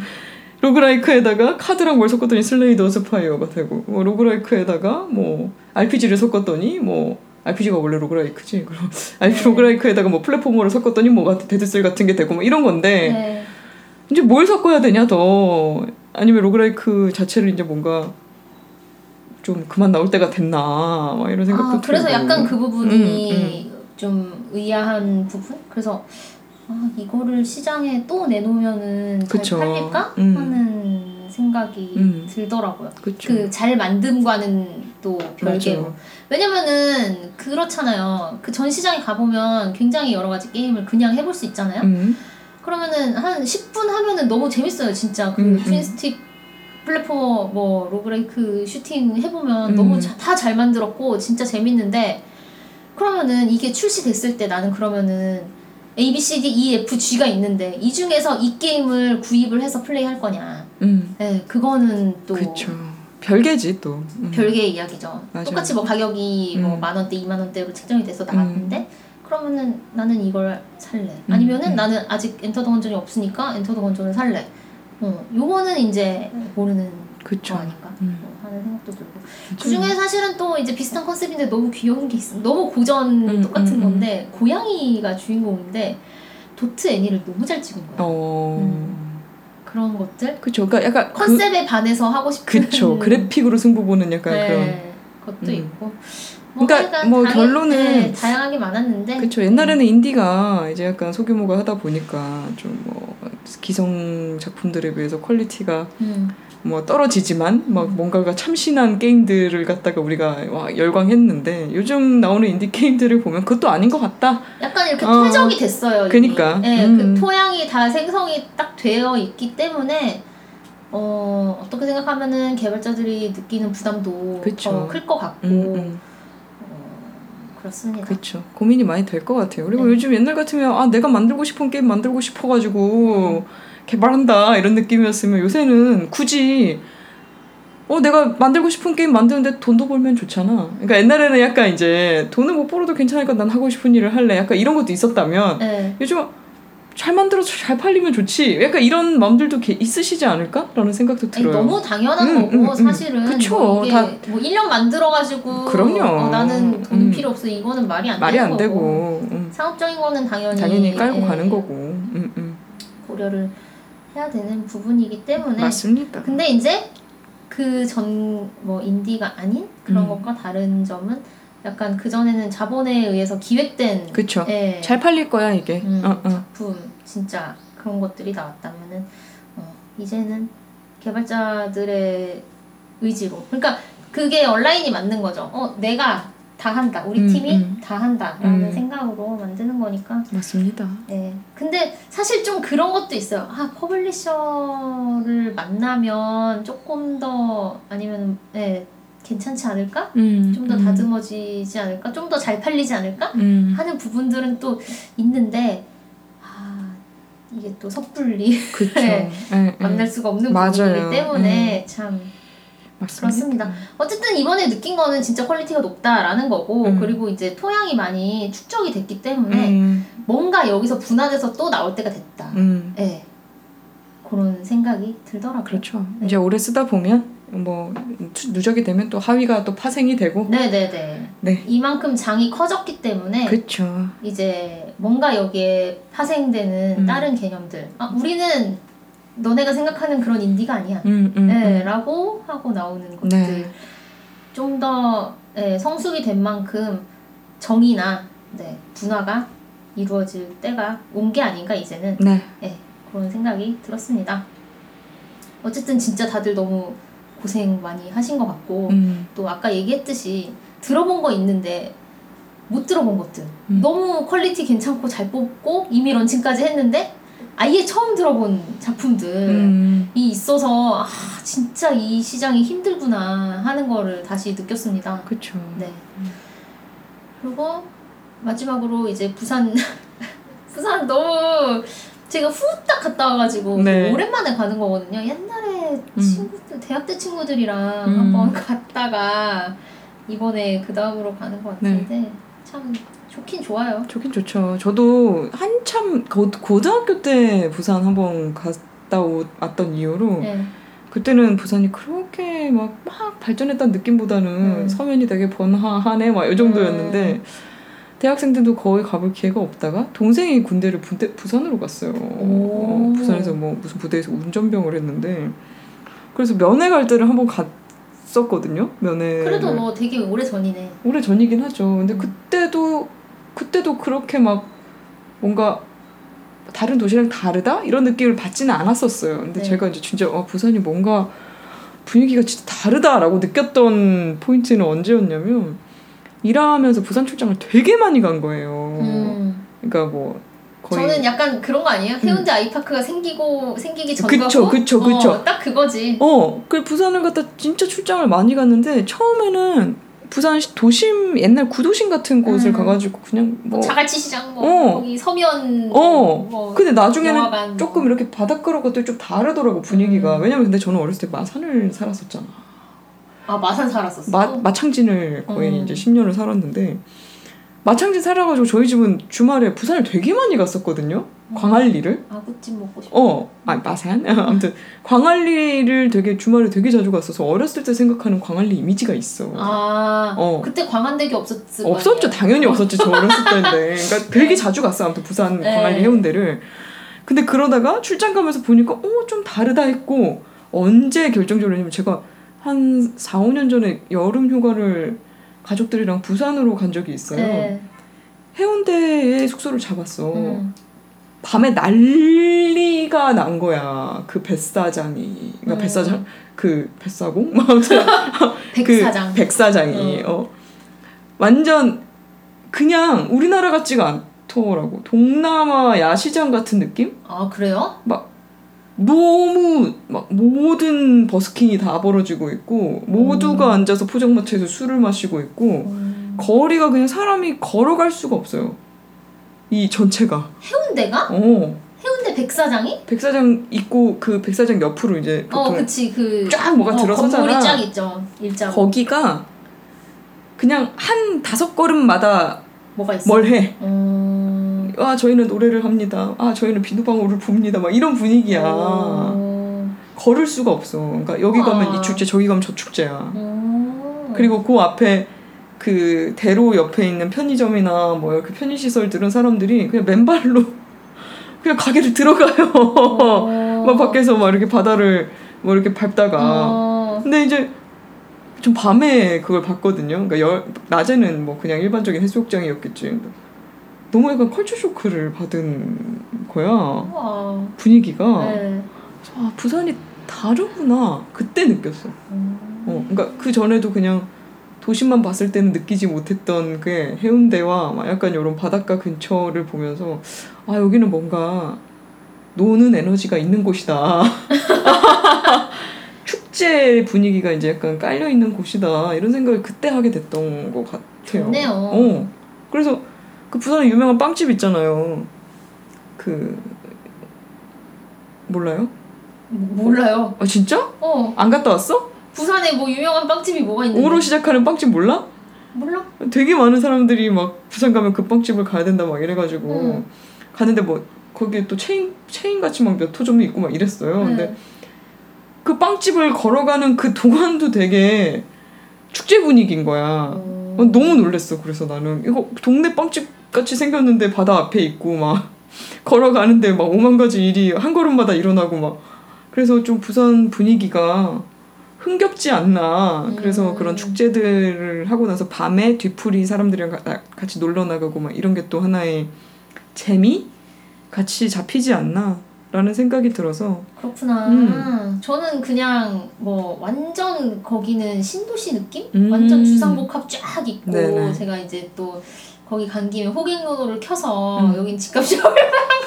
로그라이크에다가 카드랑 뭘 섞었더니 슬레이더 스파이어가 되고 뭐 로그라이크에다가 뭐 RPG를 섞었더니 뭐 RPG가 원래 로그라이크지. 그럼 로그라이크에다가 뭐 플랫포머를 섞었더니 뭐 데드셀 같은 게 되고 뭐 이런 건데 이제 뭘 섞어야 되냐 더 아니면 로그라이크 자체를 이제 뭔가 좀 그만 나올 때가 됐나 막 이런 생각도 들고. 그래서 약간 그 부분이 좀 의아한 부분? 그래서 이거를 시장에 또 내놓으면은 잘 팔릴까? 하는 생각이 들더라고요. 그 잘 만듦과는 또 별개로. 왜냐면은 그렇잖아요. 그 전 시장에 가보면 굉장히 여러 가지 게임을 그냥 해볼 수 있잖아요. 그러면은 한 10분 하면은 너무 재밌어요. 진짜 그 트윈스틱 플랫포머 뭐 로그라이크 슈팅 해보면 너무 다 잘 만들었고 진짜 재밌는데 그러면은 이게 출시됐을 때 나는 그러면은 A, B, C, D, E, F, G가 있는데 이 중에서 이 게임을 구입을 해서 플레이할 거냐. 네, 그거는 또 그쵸. 별개지 또. 별개의 이야기죠. 맞아요. 똑같이 뭐 가격이 뭐 10,000원대, 20,000원대로 책정이 돼서 나왔는데 그러면은 나는 이걸 살래. 아니면은 나는 아직 엔터 더 건전이 없으니까 엔터 더 건전을 살래. 요거는 이제 모르는 거 아닐까 하는 생각도 들고 그 중에 사실은 또 이제 비슷한 컨셉인데 너무 귀여운 게 있어. 너무 고전 똑같은 건데 고양이가 주인공인데 도트 애니를 너무 잘 찍은 거예요. 그런 것들. 그쵸. 그러니까 약간 컨셉에 반해서 하고 싶은. 그쵸. 그래픽으로 승부 보는 약간 그런 것도 있고. 그러니까 뭐 결론은 다양하게 많았는데. 그렇죠. 옛날에는 인디가 이제 약간 소규모가 하다 보니까 좀 뭐 기성 작품들에 비해서 퀄리티가 뭐 떨어지지만 막 뭔가가 참신한 게임들을 갖다가 우리가 와 열광했는데 요즘 나오는 인디 게임들을 보면 그것도 아닌 것 같다. 약간 이렇게 퇴적이 됐어요. 그러니까. 네, 그 토양이 다 생성이 딱 되어 있기 때문에 어떻게 생각하면은 개발자들이 느끼는 부담도 더 클 것 같고 그렇습니다. 그렇죠. 고민이 많이 될 것 같아요. 그리고 요즘 옛날 같으면 내가 만들고 싶은 게임 만들고 싶어가지고 개발한다 이런 느낌이었으면 요새는 굳이 내가 만들고 싶은 게임 만드는데 돈도 벌면 좋잖아. 그러니까 옛날에는 약간 이제 돈을 못 벌어도 괜찮으니까 난 하고 싶은 일을 할래. 약간 이런 것도 있었다면 요즘은 잘 만들어서 잘 팔리면 좋지. 약간 이런 마음들도 있으시지 않을까라는 생각도 들어요. 너무 당연한 거고 사실은 그쵸. 뭐 이게 뭐 1년 만들어가지고 그럼요. 나는 돈 필요 없어 이거는 말이 안 되고 상업적인 거는 당연히 깔고 가는 거고 고려를 해야 되는 부분이기 때문에 맞습니다. 근데 이제 그 전 뭐 인디가 아닌 그런 것과 다른 점은 약간 그전에는 자본에 의해서 기획된 그쵸. 잘 팔릴 거야 이게 작품 진짜 그런 것들이 나왔다면은 이제는 개발자들의 의지로 그러니까 그게 온라인이 맞는 거죠. 내가 다 한다. 우리 팀이 다 한다라는 생각으로 만드는 거니까. 맞습니다. 네. 근데 사실 좀 그런 것도 있어요. 퍼블리셔를 만나면 조금 더 아니면 괜찮지 않을까? 좀 더 다듬어지지 않을까? 좀 더 잘 팔리지 않을까? 하는 부분들은 또 있는데 이게 또 섣불리 만날 수가 없는 부분이기 때문에 참 맞습니다. 그렇습니다. 어쨌든 이번에 느낀 거는 진짜 퀄리티가 높다라는 거고 그리고 이제 토양이 많이 축적이 됐기 때문에 뭔가 여기서 분화돼서 또 나올 때가 됐다. 그런 생각이 들더라고요. 그렇죠. 이제 오래 쓰다 보면 뭐 누적이 되면 또 하위가 또 파생이 되고 네. 이만큼 장이 커졌기 때문에 그렇죠. 이제 뭔가 여기에 파생되는 다른 개념들 우리는 너네가 생각하는 그런 인디가 아니야 라고 하고 나오는 것들 좀 더 성숙이 된 만큼 정의나 분화가 이루어질 때가 온 게 아닌가 이제는 그런 생각이 들었습니다. 어쨌든 진짜 다들 너무 고생 많이 하신 것 같고 또 아까 얘기했듯이 들어본 거 있는데 못 들어본 것들 너무 퀄리티 괜찮고 잘 뽑고 이미 런칭까지 했는데 아예 처음 들어본 작품들이 있어서 진짜 이 시장이 힘들구나 하는 거를 다시 느꼈습니다. 그렇죠. 네. 그리고 마지막으로 이제 부산 너무 제가 후딱 갔다 와가지고 오랜만에 가는 거거든요. 옛날에 대학 때 친구들이랑 한번 갔다가 이번에 그 다음으로 가는 것 같은데 참 좋긴 좋아요. 좋긴 좋죠. 저도 한참 고등학교 때 부산 한번 갔다 왔던 이후로 그때는 부산이 그렇게 막 발전했다는 느낌보다는 서면이 되게 번화하네 막 이 정도였는데 대학생들도 거의 가볼 기회가 없다가 동생이 군대를 부산으로 갔어요. 부산에서 뭐 무슨 부대에서 운전병을 했는데 그래서 면회 갈 때를 한번 갔었거든요. 면회. 그래도 뭐 되게 오래 전이네. 오래 전이긴 하죠. 근데 그때도 그렇게 막 뭔가 다른 도시랑 다르다 이런 느낌을 받지는 않았었어요. 근데 제가 이제 진짜 부산이 뭔가 분위기가 진짜 다르다라고 느꼈던 포인트는 언제였냐면 일하면서 부산 출장을 되게 많이 간 거예요. 그러니까 뭐 거의 저는 약간 그런 거 아니에요? 해운대 아이파크가 생기기 전이고 그쵸. 딱 그거지. 그 부산을 갔다 진짜 출장을 많이 갔는데 처음에는 부산 도심 옛날 구도심 같은 곳을 가가지고 그냥 뭐 자갈치 시장 거기 서면 근데 나중에는 영화관, 조금 이렇게 바닷가로 갔더니 좀 다르더라고 분위기가. 왜냐면 근데 저는 어렸을 때 마산을 살았었잖아. 마산 살았었어? 마창진을 거의 이제 10년을 살았는데 마창진 살아가지고 저희 집은 주말에 부산을 되게 많이 갔었거든요. 광안리를. 아구찜 먹고 싶어. 마산? 아무튼 광안리를 주말에 되게 자주 갔어서 어렸을 때 생각하는 광안리 이미지가 있어. 그때 광안대교 없었을 없었죠. 당연히 없었지. 저 어렸을 때인데. 그러니까 되게 자주 갔어. 아무튼 부산 광안리 해운대를. 근데 그러다가 출장 가면서 보니까 좀 다르다 했고 언제 결정적으로 했냐면 제가 한 4, 5년 전에 여름 휴가를 가족들이랑 부산으로 간 적이 있어요. 해운대에 숙소를 잡았어. 밤에 난리가 난 거야. 그 뱃사장이. 그러니까 뱃사장 그 뱃사공? 아무튼 백사장. 그 백사장이 완전 그냥 우리나라 같지가 않더라고. 동남아 야시장 같은 느낌? 아 그래요? 막 너무 막 모든 버스킹이 다 벌어지고 있고 모두가 앉아서 포장마차에서 술을 마시고 있고 거리가 그냥 사람이 걸어갈 수가 없어요. 이 전체가. 해운대가? 해운대 백사장이? 백사장 있고 그 백사장 옆으로 이제 보통 그치 그 쫙 뭐가 들어서잖아. 건물이 쫙 있죠. 일자로. 거기가 그냥 한 5걸음마다 뭐가 있어? 뭘 해. 아 저희는 노래를 합니다. 아 저희는 비누방울을 붑니다. 막 이런 분위기야. 걸을 수가 없어. 그러니까 여기 가면 이 축제, 저기 가면 저 축제야. 그리고 그 앞에 그 대로 옆에 있는 편의점이나 뭐 이렇게 편의시설들은 사람들이 그냥 맨발로 그냥 가게를 들어가요. 막 밖에서 막 이렇게 바다를 뭐 이렇게 밟다가. 근데 이제 좀 밤에 그걸 봤거든요. 그러니까 낮에는 뭐 그냥 일반적인 해수욕장이었겠지. 너무 약간 컬처 쇼크를 받은 거야. 우와. 분위기가. 네. 아, 부산이 다르구나. 그때 느꼈어. 그러니까 그 전에도 그냥 도시만 봤을 때는 느끼지 못했던 그 해운대와 막 약간 이런 바닷가 근처를 보면서 아 여기는 뭔가 노는 에너지가 있는 곳이다. 축제 분위기가 이제 약간 깔려 있는 곳이다. 이런 생각을 그때 하게 됐던 것 같아요. 좋네요. 그래서 그 부산에 유명한 빵집 있잖아요. 그 몰라요? 몰라요. 아 진짜? 안 갔다 왔어? 부산에 뭐 유명한 빵집이 뭐가 있는데? 오로 시작하는 빵집 몰라? 몰라. 되게 많은 사람들이 막 부산 가면 그 빵집을 가야 된다 막 이래가지고 가는데 뭐 거기에 또 체인 같이 막 몇 호점이 있고 막 이랬어요. 근데 그 빵집을 걸어가는 그 동안도 되게 축제 분위기인 거야. 너무 놀랬어. 그래서 나는 이거 동네 빵집 같이 생겼는데 바다 앞에 있고 막 걸어가는데 막 5만 가지 일이 한 걸음마다 일어나고 막 그래서 좀 부산 분위기가 흥겹지 않나. 그래서 그런 축제들을 하고 나서 밤에 뒤풀이 사람들이랑 같이 놀러 나가고 막 이런 게 또 하나의 재미? 같이 잡히지 않나 라는 생각이 들어서. 그렇구나. 저는 그냥 뭐 완전 거기는 신도시 느낌? 완전 주상복합 쫙 있고 네네. 제가 이제 또 거기 간 김에 호갱노노를 켜서 여긴 집값이 얼마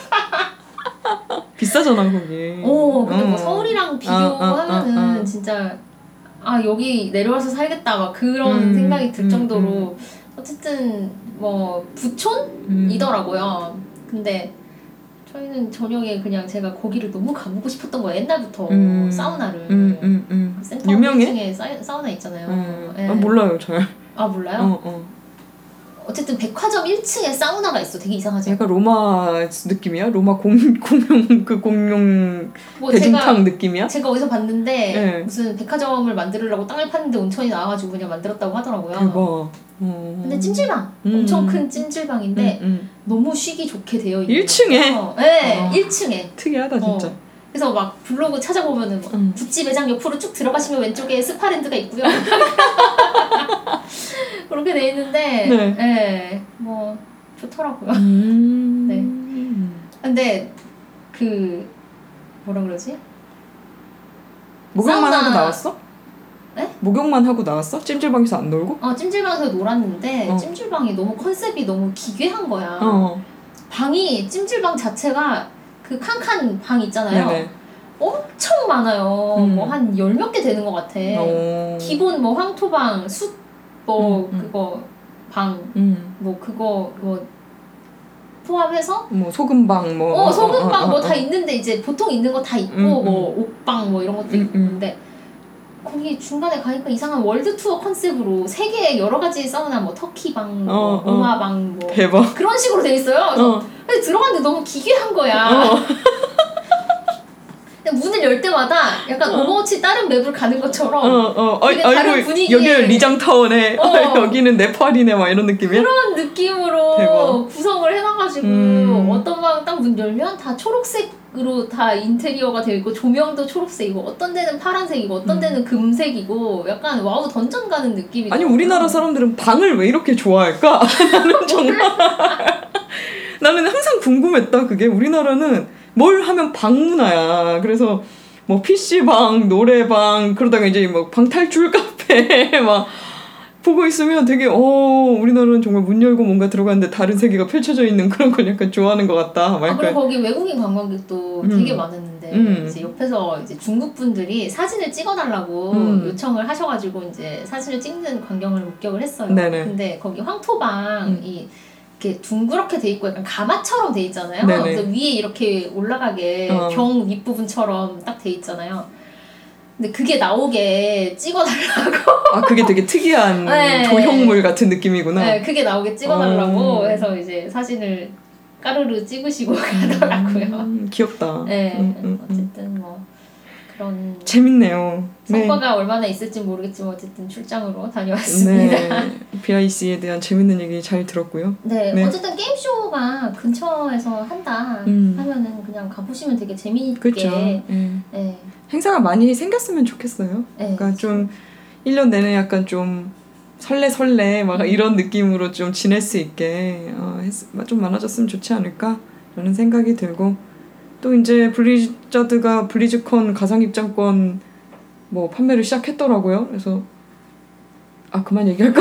비싸잖아 거기. 근데 뭐 서울이랑 비교하면은 진짜 아 여기 내려와서 살겠다 막 그런 생각이 들 정도로 어쨌든 뭐 부촌이더라고요. 근데 저희는 저녁에 그냥 제가 거기를 너무 가보고 싶었던 거예요. 옛날부터 사우나를. 센터 유명해? 1층에 사우나 있잖아요. 네. 아, 몰라요 잘. 아 몰라요? 어쨌든 백화점 1층에 사우나가 있어. 되게 이상하지? 약간 로마 느낌이야? 로마 공룡 뭐 대중탕 느낌이야? 제가 어디서 봤는데 네. 무슨 백화점을 만들려고 땅을 팠는데 온천이 나와가지고 그냥 만들었다고 하더라고요. 대박. 근데 찜질방 엄청 큰 찜질방인데 너무 쉬기 좋게 되어 있는 1층에? 네 1층에 특이하다 진짜. 그래서 막 블로그 찾아보면은 막 구찌 매장 옆으로 쭉 들어가시면 왼쪽에 스파랜드가 있고요. 그렇게 돼 있는데 네, 뭐 좋더라고요. 네. 근데 그 뭐라 그러지? 목욕만 사우나- 하고 나왔어? 네? 목욕만 하고 나왔어? 찜질방에서 안 놀고? 찜질방에서 놀았는데 찜질방이 너무 컨셉이 너무 기괴한 거야. 방이 찜질방 자체가 그 칸칸 방 있잖아요. 네네. 엄청 많아요. 뭐 한 10몇 개 되는 것 같아. 기본 뭐 황토방, 숯, 뭐 그거 방, 뭐 그거 뭐 포함해서 뭐 소금방 뭐 소금방 뭐 다 있는데 이제 보통 있는 거 다 있고 뭐 옷방 뭐 이런 것도 있는데 거기 중간에 가니까 이상한 월드 투어 컨셉으로 세계의 여러 가지 사우나 뭐 터키방, 뭐 로마방 뭐 대박. 그런 식으로 돼 있어요. 그래서 근데 들어갔는데 너무 기괴한 거야. 근데 문을 열 때마다 약간 오버워치 다른 맵을 가는 것처럼 되게 다른 아이고 분위기에 여기는 리장타워네. 여기는 네팔이네 막 이런 느낌이야? 그런 느낌으로 대박. 구성을 해놔가지고 어떤 방 딱 문 열면 다 초록색으로 다 인테리어가 되어 있고 조명도 초록색이고 어떤 데는 파란색이고 어떤 데는 금색이고 약간 와우 던전 가는 느낌이 아니 우리나라 사람들은 방을 왜 이렇게 좋아할까? 나는 정말 나는 항상 궁금했다. 그게 우리나라는 뭘 하면 방문화야. 그래서 뭐 PC방, 노래방, 그러다가 이제 뭐 방탈출 카페 막 보고 있으면 되게 우리나라는 정말 문 열고 뭔가 들어갔는데 다른 세계가 펼쳐져 있는 그런 걸 약간 좋아하는 것 같다. 그리고 거기 외국인 관광객도 되게 많았는데 이제 옆에서 이제 중국 분들이 사진을 찍어달라고 요청을 하셔가지고 이제 사진을 찍는 광경을 목격을 했어요. 네네. 근데 거기 황토방이 이렇게 둥그렇게 돼 있고 약간 가마처럼 돼 있잖아요. 네네. 그래서 위에 이렇게 올라가게 병 윗부분처럼 딱 돼 있잖아요. 근데 그게 나오게 찍어달라고. 아, 그게 되게 특이한 네. 조형물 같은 느낌이구나. 네, 그게 나오게 찍어달라고 해서 이제 사진을 까르르 찍으시고 가더라고요. 귀엽다. 네, 어쨌든 뭐 그런 재밌네요. 성과가 얼마나 있을지 모르겠지만 어쨌든 출장으로 다녀왔습니다. 네, BIC에 대한 재밌는 얘기 잘 들었고요. 네, 네. 어쨌든 게임쇼가 근처에서 한다 하면은 그냥 가보시면 되게 재미있게. 그렇죠. 네. 행사가 많이 생겼으면 좋겠어요. 네, 그러니까 좀 1년 내내 약간 좀 설레 막 이런 느낌으로 좀 지낼 수 있게 좀 많아졌으면 좋지 않을까 라는 생각이 들고, 또 이제 블리자드가 블리즈컨 가상 입장권 뭐 판매를 시작했더라고요. 그래서 그만 얘기할까?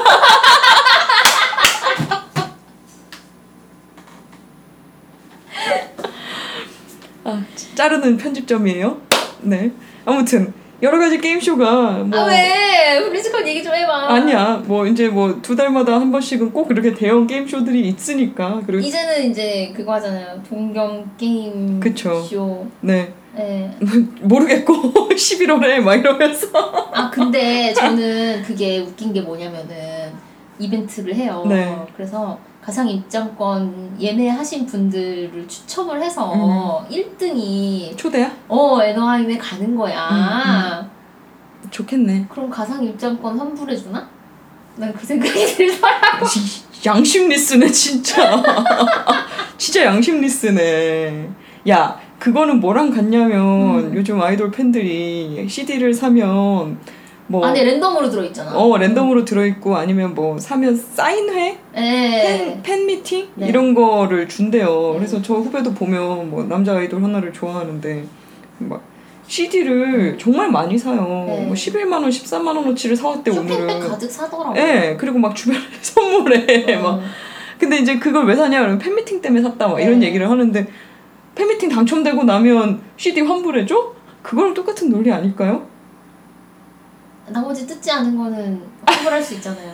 자르는 편집점이에요. 네. 아무튼 여러 가지 게임쇼가 뭐 왜? 블리즈컨 얘기 좀 해봐. 아니야. 뭐 이제 뭐 2달마다 한 번씩은 꼭 그렇게 대형 게임쇼들이 있으니까. 그리고 이제는 이제 그거 하잖아요. 동경 게임 그쵸. 쇼. 네. 네. 모르겠고 11월에 막 이러면서. 근데 저는 그게 웃긴 게 뭐냐면은 이벤트를 해요. 네. 그래서 가상 입장권 예매하신 분들을 추첨을 해서 1등이 초대야? 애너하임에 가는 거야. 좋겠네. 그럼 가상 입장권 환불해주나? 난 그 생각이 들더라고. 양심 리스네 진짜. 진짜 양심 리스네. 야, 그거는 뭐랑 같냐면 요즘 아이돌 팬들이 CD를 사면 뭐 안에 랜덤으로 들어있잖아. 랜덤으로 들어있고, 아니면 뭐 사면 사인회? 네. 팬 미팅? 네. 이런 거를 준대요. 그래서 저 후배도 보면 뭐 남자 아이돌 하나를 좋아하는데 막 CD를 정말 많이 사요. 네. 뭐 11만 원, 13만 원어치를 사왔대 오늘은. 쇼핑백 가득 사더라고. 네, 그리고 막 주변에 선물에 막. 근데 이제 그걸 왜 사냐 그러면 팬미팅 때문에 샀다 막 이런 얘기를 하는데, 팬미팅 당첨되고 나면 CD 환불해줘? 그거랑 똑같은 논리 아닐까요? 나머지 뜯지 않은 거는 환불할 수 있잖아요.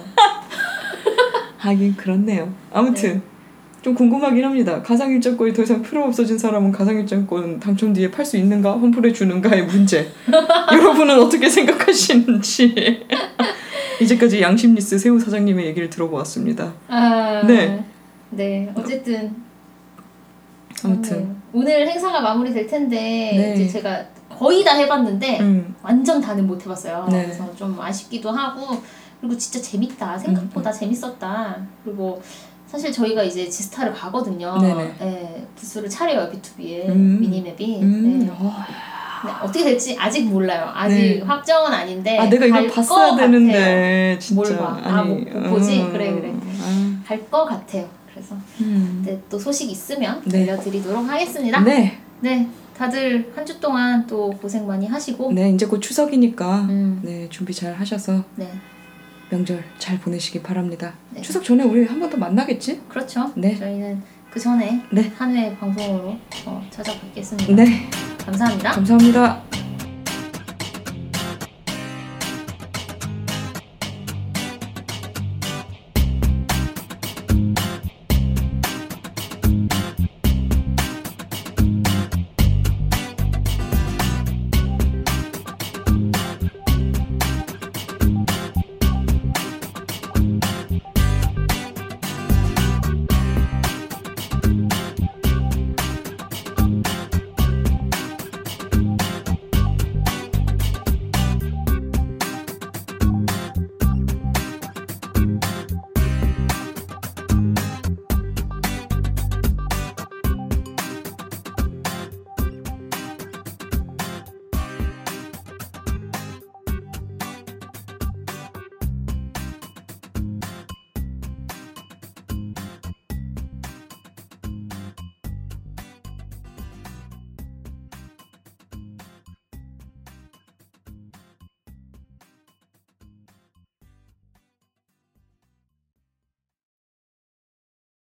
하긴 그렇네요. 아무튼 좀 궁금하긴 합니다. 가상일장권이 더 이상 필요 없어진 사람은 가상일장권 당첨 뒤에 팔 수 있는가? 환불해 주는가의 문제. 여러분은 어떻게 생각하시는지. 이제까지 양심리스 새우 사장님의 얘기를 들어보았습니다. 네. 어쨌든 아무튼 오늘 행사가 마무리될 텐데 네. 이제 제가 거의 다 해봤는데 완전 다는 못 해봤어요. 네. 그래서 좀 아쉽기도 하고, 그리고 진짜 재밌다. 생각보다 재밌었다. 그리고 사실 저희가 이제 지스타를 가거든요. 네, 부스를 차려요, B2B에 미니맵이. 네. 어떻게 될지 아직 몰라요. 아직 확정은 아닌데. 내가 이걸 봤어야 되는데 진짜. 뭘 봐? 못 보지? 그래. 갈 거 같아요. 그래서 또 소식 있으면 들려드리도록 하겠습니다. 네, 다들 한 주 동안 또 고생 많이 하시고. 네, 이제 곧 추석이니까 네, 준비 잘 하셔서 명절 잘 보내시기 바랍니다. 네. 추석 전에 우리 한 번 더 만나겠지? 그렇죠. 네. 저희는 그 전에 한 회 방송으로 찾아뵙겠습니다. 네. 감사합니다. 감사합니다.